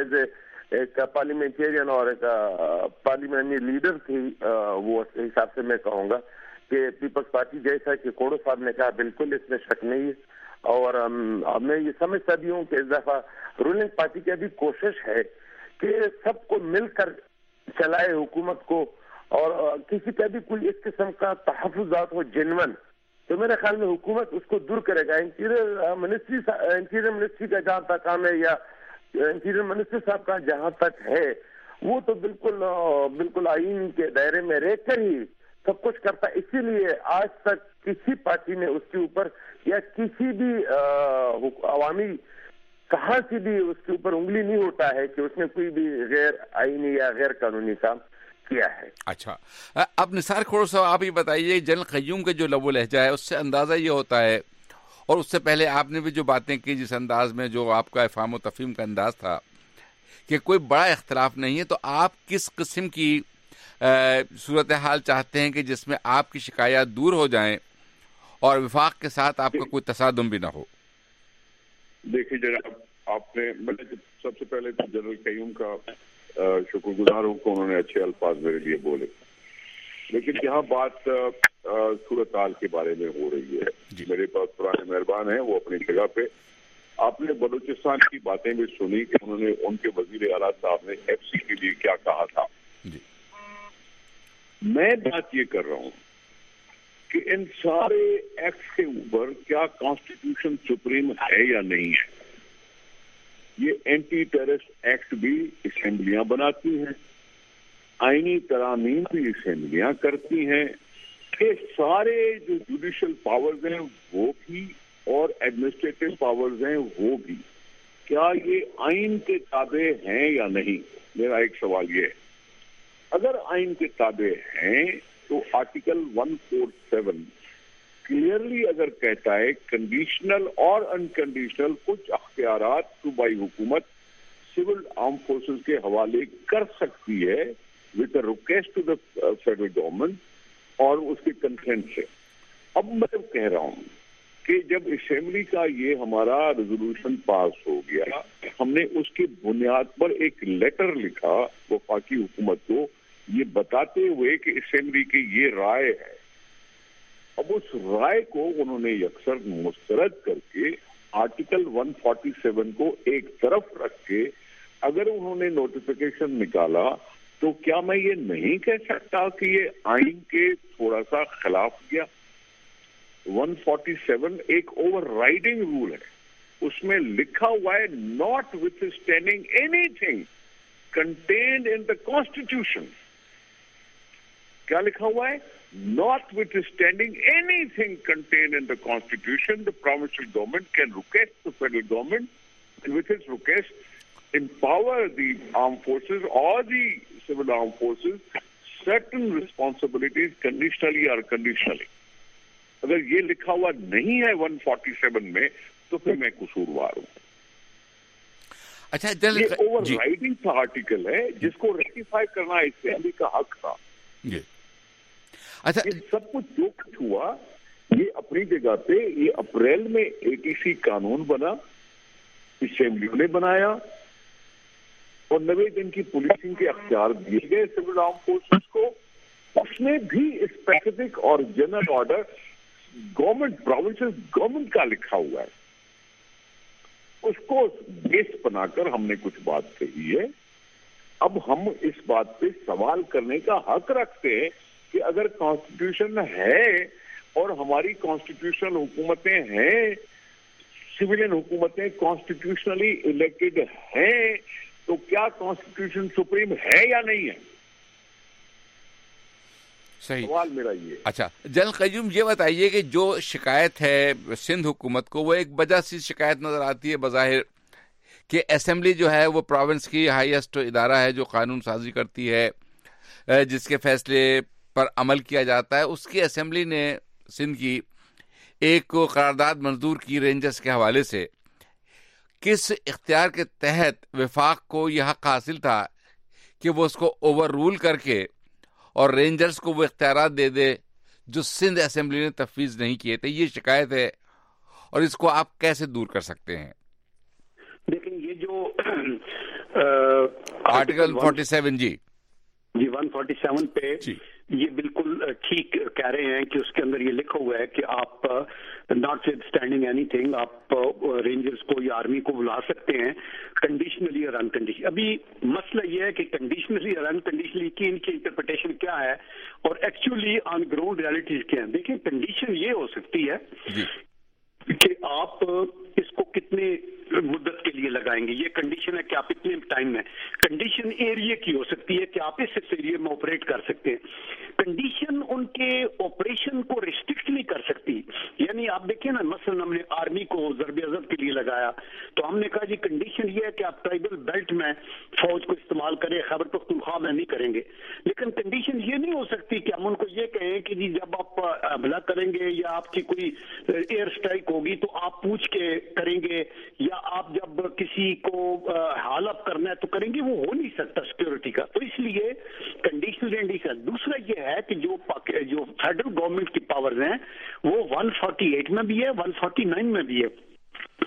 ایک پارلیمنٹرین اور ایک پارلیمنٹری لیڈر تھی، وہ حساب سے میں کہوں گا کہ پیپلز پارٹی جیسا کہ کوڑو صاحب نے کہا بالکل اس میں شک نہیں ہے. اور میں یہ سمجھتا بھی ہوں کہ اس دفعہ رولنگ پارٹی کی ابھی کوشش ہے کہ سب کو مل کر چلائے حکومت کو، اور کسی کا بھی کوئی اس قسم کا تحفظات ہو جنون تو میرے خیال میں حکومت اس کو دور کرے گا. انٹیریئر منسٹری انٹیریئر منسٹری کا جہاں تک کام ہے یا انٹیریئر منسٹر صاحب کا جہاں تک ہے، وہ تو بالکل بالکل آئین کے دائرے میں رہ کر ہی سب کچھ کرتا ہے. اسی لیے آج تک کسی پارٹی نے اس کے اوپر یا کسی بھی عوامی کہاں سے بھی اس کے اوپر انگلی نہیں ہوتا ہے کہ اس نے کوئی بھی غیر آئینی یا غیر قانونی کام کیا ہے. اچھا، اب نثار کھوڑو صاحب آپ یہ بتائیے، جنرل قیوم کا جو لب و لہجہ ہے اس سے اندازہ یہ ہوتا ہے، اور اس سے پہلے آپ نے بھی جو باتیں کی جس انداز میں جو آپ کا افہام و تفہیم کا انداز تھا کہ کوئی بڑا اختلاف نہیں ہے، تو آپ کس قسم کی صورتحال چاہتے ہیں کہ جس میں آپ کی شکایات دور ہو جائیں اور وفاق کے ساتھ آپ کا کوئی تصادم بھی نہ ہو؟ دیکھیے جناب، آپ نے میں سب سے پہلے تو جنرل قیوم کا شکر گزار ہوں کہ انہوں نے اچھے الفاظ میرے لیے بولے، لیکن یہاں بات صورتحال کے بارے میں ہو رہی ہے. جی. میرے پاس پرانے مہربان ہیں وہ اپنی جگہ پہ. آپ نے بلوچستان کی باتیں بھی سنی کہ انہوں نے ان کے وزیر اعلیٰ صاحب نے ایف سی کے لیے کیا کہا تھا. جی. میں بات یہ کر رہا ہوں کہ ان سارے ایکٹس کے اوپر کیا کانسٹیٹیوشن سپریم ہے یا نہیں ہے. یہ اینٹی ٹیررسٹ ایکٹ بھی اسمبلیاں بناتی ہیں, آئینی ترامیم بھی اسمبلیاں کرتی ہیں, یہ سارے جو جوڈیشل پاورز ہیں وہ بھی اور ایڈمنسٹریٹو پاورز ہیں وہ بھی, کیا یہ آئین کے تابع ہیں یا نہیں؟ میرا ایک سوال یہ ہے. اگر آئین کے تابع ہیں تو article one four seven clearly اگر کہتا ہے کنڈیشنل اور انکنڈیشنل کچھ اختیارات صوبائی حکومت سول آرم فورسز کے حوالے کر سکتی ہے with a request to the federal government اور اس کے کنسنٹ سے. اب میں کہہ رہا ہوں کہ جب اسمبلی کا یہ ہمارا ریزولوشن پاس ہو گیا, ہم نے اس کی بنیاد پر ایک لیٹر لکھا وفاقی حکومت کو یہ بتاتے ہوئے کہ اسمبلی کی یہ رائے ہے. اب اس رائے کو انہوں نے یکسر مسترد کر کے آرٹیکل ون فورٹی سیون کو ایک طرف رکھ کے اگر انہوں نے نوٹیفیکیشن نکالا تو کیا میں یہ نہیں کہہ سکتا کہ یہ آئین کے تھوڑا سا خلاف گیا؟ ون فورٹی سیون ایک اوور رائڈنگ رول ہے, اس میں لکھا ہوا ہے notwithstanding anything contained in the constitution. کیا لکھا ہوا ہے؟ Notwithstanding anything contained in the constitution the provincial government can request the federal government and with his request empower the armed forces or the civil armed forces certain responsibilities conditionally or conditionally. اگر یہ لکھا ہوا نہیں ہے ون فورٹی سیون میں تو پھر میں قصوروار ہوں. اچھا, یہ اوور رائڈنگ کا آرٹیکل ہے جس کو ریٹیفائی کرنا اسمبلی کا حق تھا. اچھا, یہ سب کچھ جو کچھ ہوا یہ اپنی جگہ پہ یہ اپریل میں اے ٹی سی قانون بنا, اسمبلیوں نے بنایا اور نوے دن کی پولیسنگ کے اختیار دیے گئے سول آرم فورسز کو. اس میں بھی اسپیسیفک اور general order government provincial government کا لکھا ہوا ہے. اس کو بیس بنا کر ہم نے کچھ بات کہی ہے. اب ہم اس بات پہ سوال کرنے کا حق رکھتے ہیں کہ اگر کانسٹیٹیوشن ہے اور ہماری کانسٹیٹیوشنل حکومتیں ہیں, سویلین حکومتیں کانسٹیٹیوشنلی الیکٹڈ ہیں, تو کیا کانسٹیٹیوشن سپریم ہے یا نہیں ہے؟ صحیح سوال میرا یہ. اچھا جنرل قیوم, یہ بتائیے کہ جو شکایت ہے سندھ حکومت کو وہ ایک وجہ سی شکایت نظر آتی ہے بظاہر کہ اسمبلی جو ہے وہ پروونس کی ہائیسٹ ادارہ ہے جو قانون سازی کرتی ہے, جس کے فیصلے پر عمل کیا جاتا ہے. اس کی اسمبلی نے سندھ کی ایک قرارداد منظور کی رینجرز کے حوالے سے. کس اختیار کے تحت وفاق کو یہ حق حاصل تھا کہ وہ اس کو اوور رول کر کے اور رینجرز کو وہ اختیارات دے دے جو سندھ اسمبلی نے تفویض نہیں کیے تھے؟ یہ شکایت ہے اور اس کو آپ کیسے دور کر سکتے ہیں؟ دیکھیں یہ جو آرٹیکل فورٹی سیون جی جی ون فورٹی سیون پہ یہ بالکل ٹھیک کہہ رہے ہیں کہ اس کے اندر یہ لکھا ہوا ہے کہ آپ ناٹ اسٹینڈنگ اینی تھنگ آپ رینجرز کو یا آرمی کو بلا سکتے ہیں کنڈیشنلی اور انکنڈیشنلی. ابھی مسئلہ یہ ہے کہ کنڈیشنلی اور انکنڈیشنلی کی ان کی انٹرپریٹیشن کیا ہے اور ایکچولی آن گراؤنڈ ریالٹیز کیا ہے. دیکھیں کنڈیشن یہ ہو سکتی ہے کہ آپ اس کو کتنے مدت کے لیے لگائیں گے. یہ کنڈیشن ہے کہ آپ اتنے ٹائم میں. کنڈیشن ایریا کی ہو سکتی ہے کہ آپ اس ایریا میں آپریٹ کر سکتے ہیں. کنڈیشن ان کے آپریشن کو ریسٹرکٹ نہیں کر سکتی. یعنی آپ دیکھیں نا, مثلا ہم نے آرمی کو ضرب عضب کے لیے لگایا تو ہم نے کہا جی کنڈیشن یہ ہے کہ آپ ٹرائبل بیلٹ میں فوج کو استعمال کریں, خیبر پختونخوا میں نہیں کریں گے. لیکن کنڈیشن یہ نہیں ہو سکتی کہ ہم ان کو یہ کہیں کہ جی جب آپ حملہ کریں گے یا آپ کی کوئی ایئر اسٹرائک ہوگی تو آپ پوچھ کے کریں گے, یا آپ جب کسی کو ہال اپ کرنا ہے تو کریں گے. وہ ہو نہیں سکتا سیکورٹی کا. تو اس لیے کنڈیشنل رینڈیشن. دوسرا یہ ہے کہ جو جو فیڈرل گورنمنٹ کی پاورز ہیں وہ ون فورٹی ایٹ میں بھی ہے, ون فورٹی نائن میں بھی ہے.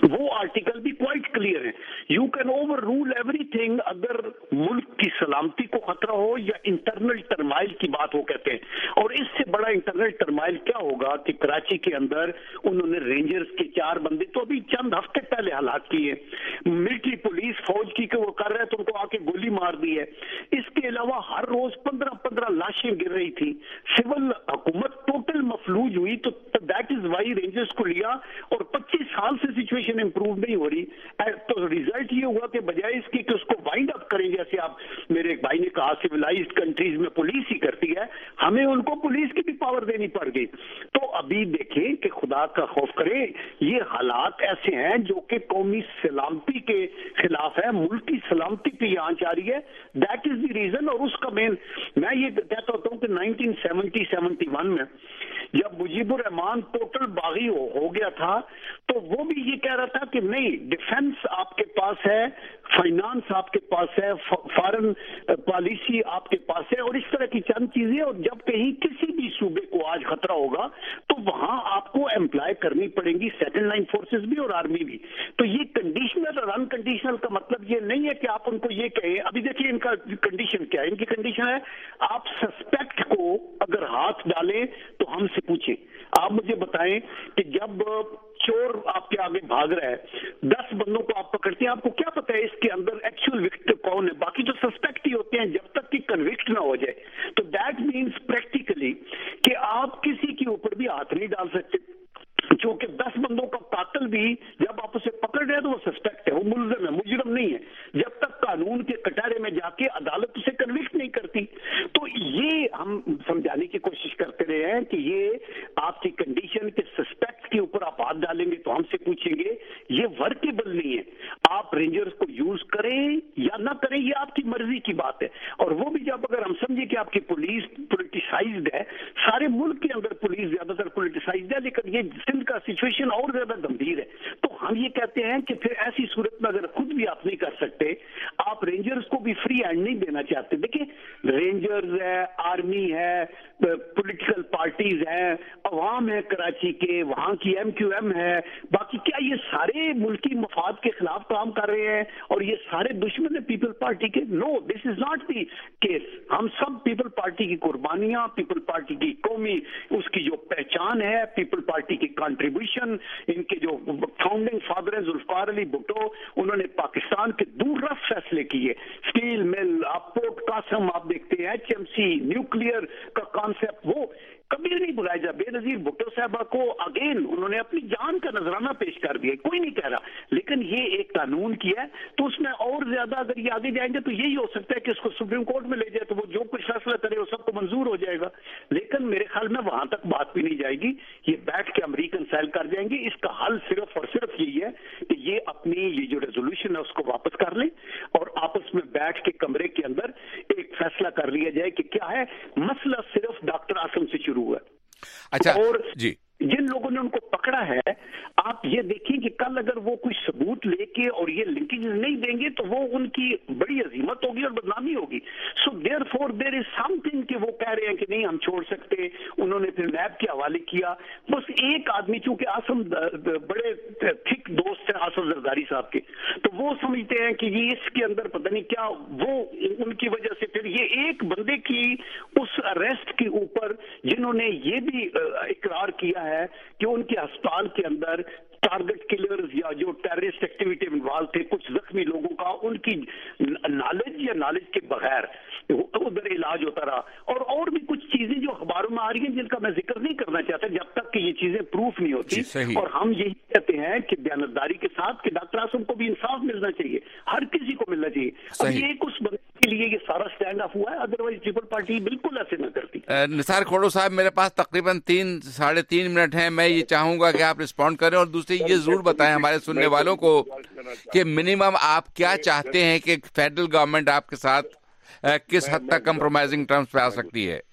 وہ آرٹیکل بھی کوائٹ کلیئر ہے. You can overrule everything اگر ملک کی سلامتی کو خطرہ ہو یا انٹرنل ٹرمائل کی بات ہو کہتے ہیں. اور اس سے بڑا انٹرنل ٹرمائل کیا ہوگا کہ کراچی کے اندر انہوں نے رینجرز کے چار بندے تو ابھی چند ہفتے پہلے ہلاک کیے, ملٹری پولیس فوج کی کہ وہ کر رہے تو ان کو آ کے گولی مار دی ہے. اس کے علاوہ ہر روز پندرہ پندرہ لاشیں گر رہی تھی, سول حکومت ٹوٹل مفلوج ہوئی. تو دیٹ از وائی رینجرز کو لیا اور پچیس سال سے سچویشن امپروو نہیں ہو رہی. تو ریزلٹ یہ ہوا کہ بجائے اس کی کہ اس کو وائنڈ اپ کریں, جیسے آپ میرے ایک بھائی نے کہا سویلائزڈ کنٹریز میں پولیس ہی کرتی ہے, ہمیں ان کو پولیس کی بھی پاور دینی پڑ گئی. تو ابھی دیکھیں کہ خدا کا خوف کرے, یہ حالات ایسے ہیں جو کہ قومی سلامتی کے خلاف ہے, ملک کی سلامتی پہ یہ آنچ آ رہی ہے. That is the reason. اور اس کا مین میں یہ کہتا ہوتا ہوں کہ نائنٹین سیونٹی سیونٹی ون میں جب مجیب الرحمان ٹوٹل باغی ہو, ہو گیا تھا تو وہ بھی یہ کہہ رہا تھا کہ نہیں, ڈیفنس آپ کے پاس ہے, فائنانس آپ کے پاس ہے, فارن پالیسی آپ کے پاس ہے, اور اس طرح کی چند چیزیں. اور جب کہیں کسی بھی صوبے کو آج خطرہ ہوگا تو وہاں آپ کو امپلائی کرنی پڑیں گی سیکنڈ لائن فورسز بھی اور آرمی بھی. تو یہ کنڈیشنل اور انکنڈیشنل کا مطلب یہ نہیں ہے کہ آپ ان کو یہ کہیں. ابھی دیکھیے ان کا کنڈیشن کیا ہے, ان کی کنڈیشن ہے آپ سسپیکٹ کو اگر ہاتھ ڈالیں تو ہم سے پوچھیں. آپ مجھے بتائیں کہ جب چور آپ کے آگے بھاگ رہا ہے, دس بندوں کو آپ پکڑتے ہیں, آپ کو کیا پتا ہے اس کے اندر ایکچوئل وکٹم کون ہے؟ باقی تو سسپیکٹ ہی ہوتے ہیں جب تک کہ کنوکٹ نہ ہو جائے. تو دیٹ مینس پریکٹیکلی کہ آپ کسی کے اوپر بھی ہاتھ نہیں ڈال سکتے, کیونکہ دس بندوں کا قاتل بھی جب آپ اسے پکڑ رہے ہیں تو وہ سسپیکٹ ہے, وہ ملزم ہے, مجرم نہیں ہے, جب تک قانون کے کٹارے میں جا کے عدالت اسے کنوکٹ نہیں کرتی. تو یہ ہم سمجھانے کی کوشش کرتے رہے ہیں کہ یہ آپ کی کنڈیشن کے سسپیکٹ کے اوپر آپ ہاتھ ڈالیں گے تو ہم سے پوچھیں گے, یہ ورکیبل نہیں ہے. آپ رینجرز کو یوز کریں یا نہ کریں یہ آپ کی مرضی کی بات ہے. اور وہ بھی جب اگر ہم سمجھیں کہ آپ کی پولیس پولیٹیسائزڈ ہے, سارے ملک کے اندر پولیس زیادہ تر پولیٹیسائزڈ ہے, لیکن یہ سندھ کا سچویشن اور زیادہ گمبھیر ہے. تو ہم یہ کہتے ہیں کہ پھر ایسی صورت میں اگر خود بھی آپ نہیں کر سکتے, آپ رینجرز کو بھی فری ہینڈ نہیں دینا چاہتے. دیکھیں رینجرز ہے, آرمی ہے, پولیٹیکل پارٹیز ہیں, عوام ہے کراچی کے, وہاں کی ایم کیو ایم ہے, باقی کیا یہ سارے ملکی مفاد کے خلاف کام کر رہے ہیں اور یہ سارے دشمن ہیں پیپل پارٹی کے؟ No, this is not the case. ہم سب پیپل پارٹی کی قربانیاں, پیپل پارٹی کی قومی اس کی جو پہچان ہے, پیپل پارٹی کی کنٹریبیوشن, ان کے جو فاؤنڈنگ فادر ہیں ذوالفقار علی بھٹو, انہوں نے پاکستان کے دور رس فیصلے کیے. اسٹیل مل, آپ پورٹ قاسم آپ دیکھتے ہیں, ایچ ایم سی, نیوکلیئر کا کانسیپٹ, وہ کبھی نہیں بلایا جا. بے نظیر بھٹو صاحبہ کو اگین انہوں نے اپنی جان کا نذرانہ پیش کر دیا, کوئی نہیں کہہ رہا, لیکن یہ ایک قانون کیا ہے تو اس میں اور زیادہ اگر یہ آگے جائیں گے تو یہی ہو سکتا ہے کہ اس کو سپریم کورٹ میں لے جائے تو وہ جو کچھ فیصلہ کرے وہ سب کو منظور ہو جائے گا. لیکن میرے خیال میں وہاں تک بات بھی نہیں جائے گی, یہ بیٹھ کے امریکن سیل کر جائیں گے. اس کا حل صرف اور صرف یہی ہے کہ یہ اپنی یہ جو ریزولوشن ہے اس کو واپس کر لیں اور آپس میں بیٹھ کے کمرے کے اندر ایک فیصلہ کر لیا جائے کہ کیا ہے مسئلہ. صرف ڈاکٹر عاصم سے شروع ہوا. اچھا اور جی, جن لوگوں نے ان کو پکڑا ہے, آپ یہ دیکھیں کہ کل اگر وہ کوئی ثبوت لے کے اور یہ لنکیج نہیں دیں گے تو وہ ان کی بڑی عظیمت ہوگی اور بدنامی ہوگی. سو دیر فور دیر از سم تھنگ کہ وہ کہہ رہے ہیں کہ نہیں ہم چھوڑ سکتے. انہوں نے پھر نیب کے حوالے کیا. بس ایک آدمی, چونکہ آصم بڑے تھک دوست ہیں آصف زرداری صاحب کے, تو وہ سمجھتے ہیں کہ یہ اس کے اندر پتہ نہیں کیا, وہ ان کی وجہ سے پھر یہ ایک بندے کی اس اریسٹ کے اوپر جنہوں نے یہ بھی اقرار کیا ہے کہ ان کے ہسپتال کے اندر ٹارگٹ کلرز یا جو ٹیررسٹ ایکٹیویٹی میں انوالو تھے, کچھ زخمی لوگوں کا ان کی نالج یا نالج کے بغیر ادھر علاج ہوتا رہا. اور اور بھی کچھ چیزیں جو اخباروں میں آ رہی ہیں جن کا میں ذکر نہیں کرنا چاہتا جب تک کہ یہ چیزیں پروف نہیں ہوتی. اور ہم یہی کہتے ہیں کہ دیانتداری کے ساتھ کہ ڈاکٹر عاصم کو بھی انصاف ملنا چاہیے, ہر کسی کو ملنا چاہیے. ابھی ایک اس بندے کے لیے یہ سارا اسٹینڈ اپ ہوا ہے, ادروائز پیپل پارٹی بالکل ایسے نہ کرتی. نثار کھوڑو صاحب, میرے پاس تقریباً تین ساڑھے تین منٹ ہیں. میں یہ چاہوں گا کہ آپ رسپونڈ کریں اور دوسری یہ ضرور بتائیں ہمارے سننے والوں کو کہ منیمم آپ کیا چاہتے ہیں کہ فیڈرل گورنمنٹ آپ کے ساتھ کس حد تک کمپرومائزنگ ٹرمز پہ آ سکتی ہے.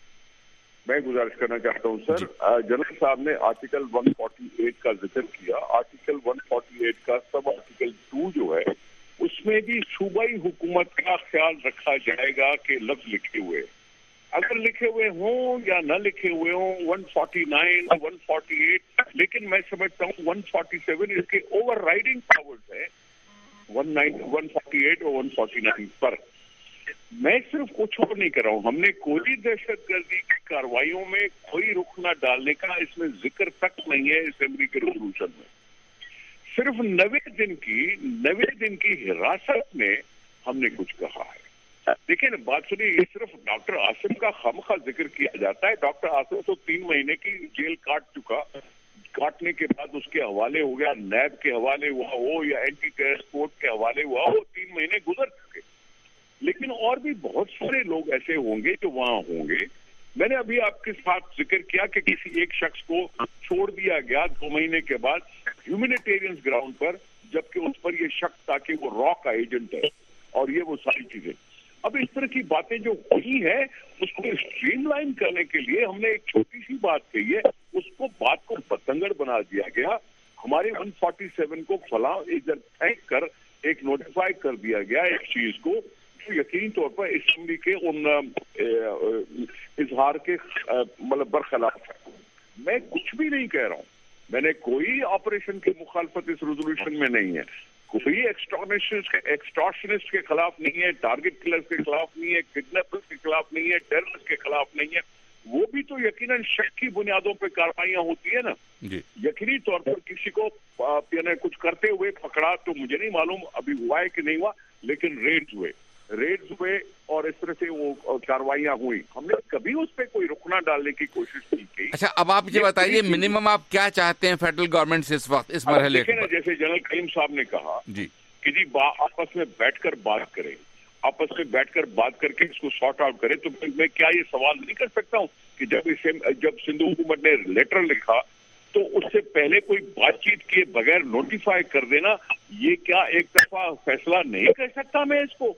میں گزارش کرنا چاہتا ہوں سر, جنرل صاحب نے آرٹیکل ون فورٹی ایٹ کا ذکر کیا. آرٹیکل ون فورٹی ایٹ کا سب آرٹیکل ٹو جو ہے اس میں بھی صوبائی حکومت کا خیال رکھا جائے گا کہ لفظ لکھے ہوئے अगर लिखे हुए हों या न लिखे हुए हों, एक सौ उनचास, एक सौ अड़तालीस, लेकिन मैं समझता हूँ एक सौ सैंतालीस इसके ओवरराइडिंग पावर्स है एक सौ अड़तालीस और एक सौ उनचास पर। मैं सिर्फ कुछ और नहीं कर रहा हूँ, हमने कोई दहशतगर्दी की कार्रवाइयों में कोई रुख न डालने का इसमें जिक्र तक नहीं है असेंबली के रेजोल्यूशन में। सिर्फ नवे दिन की नवे दिन की हिरासत में हमने कुछ कहा है। देखिए बात सुनिए, सिर्फ डॉक्टर आसिम का खामखा जिक्र किया जाता है। डॉक्टर आसिम तो तीन महीने की जेल काट चुका, काटने के बाद उसके हवाले हो गया, नैब के हवाले हुआ हो या एंटी टेररिस्ट कोर्ट के हवाले हुआ हो, तीन महीने गुजर चुके। लेकिन और भी बहुत सारे लोग ऐसे होंगे जो वहां होंगे। मैंने अभी आपके साथ जिक्र किया कि किसी एक शख्स को छोड़ दिया गया दो महीने के बाद ह्यूमैनिटेरियन ग्राउंड पर, जबकि उस पर ये शक था कि वो रॉ का एजेंट है और ये वो सारी चीजें। अब इस तरह की बातें जो हुई है उसको स्ट्रीमलाइन करने के लिए हमने एक छोटी सी बात कही है, उसको बात को बतंगड़ बना दिया गया। हमारे एक सौ सैंतालीस को फला इधर फेंक कर एक नोटिफाई कर दिया गया एक चीज को जो यकीनी तौर पर असेंबली के उन इजहार के मतलब बरखिलाफ है। मैं कुछ भी नहीं कह रहा हूँ, मैंने कोई ऑपरेशन की मुखालफत इस रेजोल्यूशन में नहीं है, कोई एक्सटॉर्शनिस्ट एक्सटॉर्शनिस्ट के खिलाफ नहीं है, टारगेट किलर्स के खिलाफ नहीं है, किडनैपर्स के खिलाफ नहीं है, टेररिस्ट के खिलाफ नहीं है। वो भी तो यकीनन शक की बुनियादों पर कार्रवाइयां होती है ना जी। यकीनी तौर पर किसी को यानी कुछ करते हुए पकड़ा तो मुझे नहीं मालूम अभी हुआ है कि नहीं हुआ, लेकिन रेड्स हुए रेड्स हुए और इस तरह से वो कार्रवाइयां हुई। हमने कभी उस पर कोई रुकना डालने की कोशिश नहीं की। अच्छा, अब आप ये बताइए मिनिमम आप क्या चाहते हैं फेडरल गवर्नमेंट से इस वक्त इस मरहले में? जैसे जनरल करीम साहब ने कहा जी कि जी आपस में बैठकर बात करें, आपस में बैठकर बात करके इसको सॉर्ट आउट करें। तो मैं क्या ये सवाल नहीं कर सकता हूँ कि जब इसे जब सिंधु हुकूमत ने लेटर लिखा तो उससे पहले कोई बातचीत किए बगैर नोटिफाई कर देना, ये क्या एक तरफा फैसला नहीं कर सकता मैं इसको?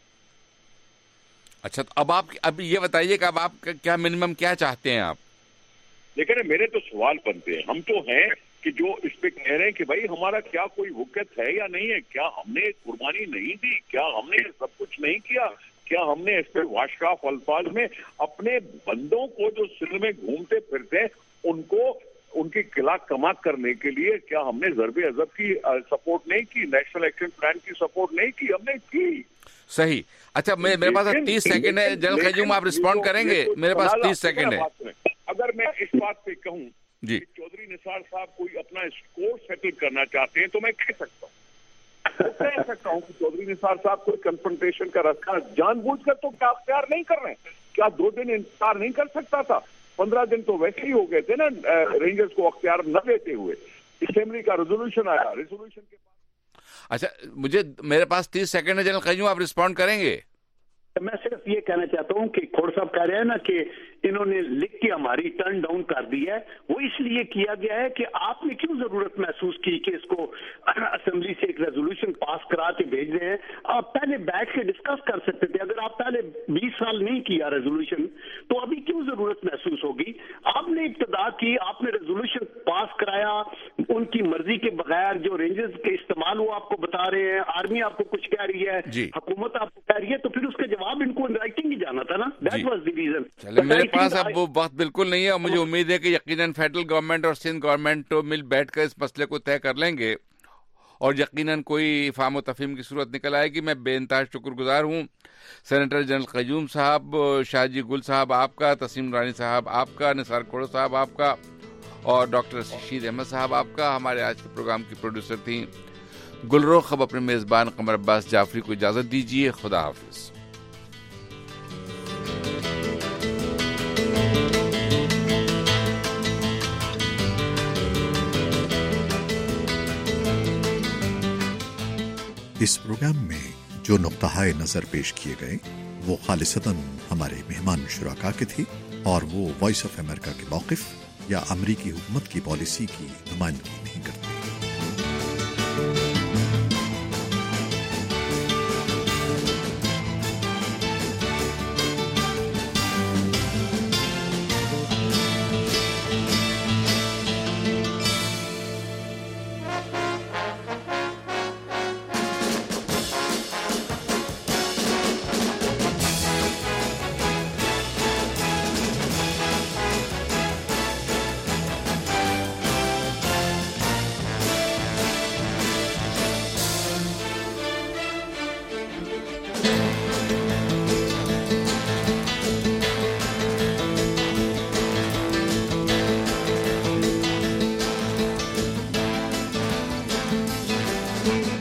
अच्छा, तो अब आप अब ये बताइए कि अब आप क्या मिनिमम क्या चाहते हैं आप? लेकिन मेरे तो सवाल बनते हैं, हम तो हैं कि जो इस पे कह रहे हैं कि भाई हमारा क्या कोई हुक्कत है या नहीं है, क्या हमने कुर्बानी नहीं दी, क्या हमने सब कुछ नहीं किया, क्या हमने इस पे वाशकाफ अल्फाज में अपने बंदों को जो सिंध में घूमते फिरते उनको उनकी किला कमा करने के लिए क्या हमने ज़रबे अज़ब की सपोर्ट नहीं की, नेशनल एक्शन प्लान की सपोर्ट नहीं की? हमने की। सही। अच्छा, मैं मेरे पास तीस सेकंड है जनरल खजूम, आप रिस्पॉन्ड करेंगे? मेरे पास तीस सेकंड है। अगर मैं इस बात पे कहूँ जी चौधरी निसार साहब कोई अपना स्कोर सेटल करना चाहते हैं तो मैं कह सकता हूँ कह सकता हूँ कि चौधरी निसार साहब कोई कन्फ्रंटेशन का रास्ता जानबूझकर तो क्या अख्तियार नहीं कर रहे हैं? क्या दो दिन इंतजार नहीं कर सकता था? पंद्रह दिन तो वैसे ही हो गए थे ना रेंजर्स को अख्तियार न देते हुए। असेंबली का रेजोल्यूशन आया, रेजोल्यूशन के बाद। अच्छा, मुझे मेरे पास तीस सेकंड है जनरल खजूम, आप रिस्पॉन्ड करेंगे? मैं सिर्फ ये कहना चाहता हूँ कि खोड़ साहब कह रहे हैं ना कि इन्होंने लिख के हमारी टर्न डाउन कर दी है, वो इसलिए किया गया है कि आपने क्यों जरूरत महसूस की कि इसको असेंबली से एक रेजोल्यूशन पास करा के भेज रहे हैं? आप पहले बैठ के डिस्कस कर सकते थे। अगर आप पहले बीस साल नहीं किया रेजोल्यूशन तो अभी क्यों जरूरत महसूस होगी? आपने इब्तदा की, आपने रेजोल्यूशन पास कराया उनकी मर्जी के बगैर, जो रेंजर्स के इस्तेमाल वो आपको बता रहे हैं, आर्मी आपको कुछ कह रही है, हुकूमत आपको कह रही है, तो फिर उसके जवाब इनको राइटिंग ही जाना था ना। That was the reason. मेरे पास अब वो वक्त बिल्कुल नहीं है और मुझे उम्मीद है कि यकीनन फेडरल गवर्नमेंट और सिंध गवर्नमेंट तो मिल बैठकर इस मसले को तय कर लेंगे और यकीनन कोई फाहम तफहीम की सूरत निकल आएगी। मैं बेइंतहा शुक्रगुजार हूँ सेनेटर जनरल खजूम साहब, शाहजी गुल साहब आपका, तस्नीम रानी साहब आपका, निसार खोड़ो साहब आपका और डॉक्टर रशीद अहमद साहब आपका। हमारे आज के प्रोग्राम की प्रोड्यूसर थी गुलरोख। अब अपने मेज़बान कमर अब्बास जाफरी को इजाज़त दीजिए। खुदा हाफिज़। इस प्रोग्राम में जो नुक्ताए नज़र पेश किए गए वो खालिसतन हमारे मेहमान शुराका के थे और वो वॉइस ऑफ अमेरिका के मौक़िफ़ या अमरीकी हुकूमत की पॉलिसी की नुमाइंदगी नहीं करते। سے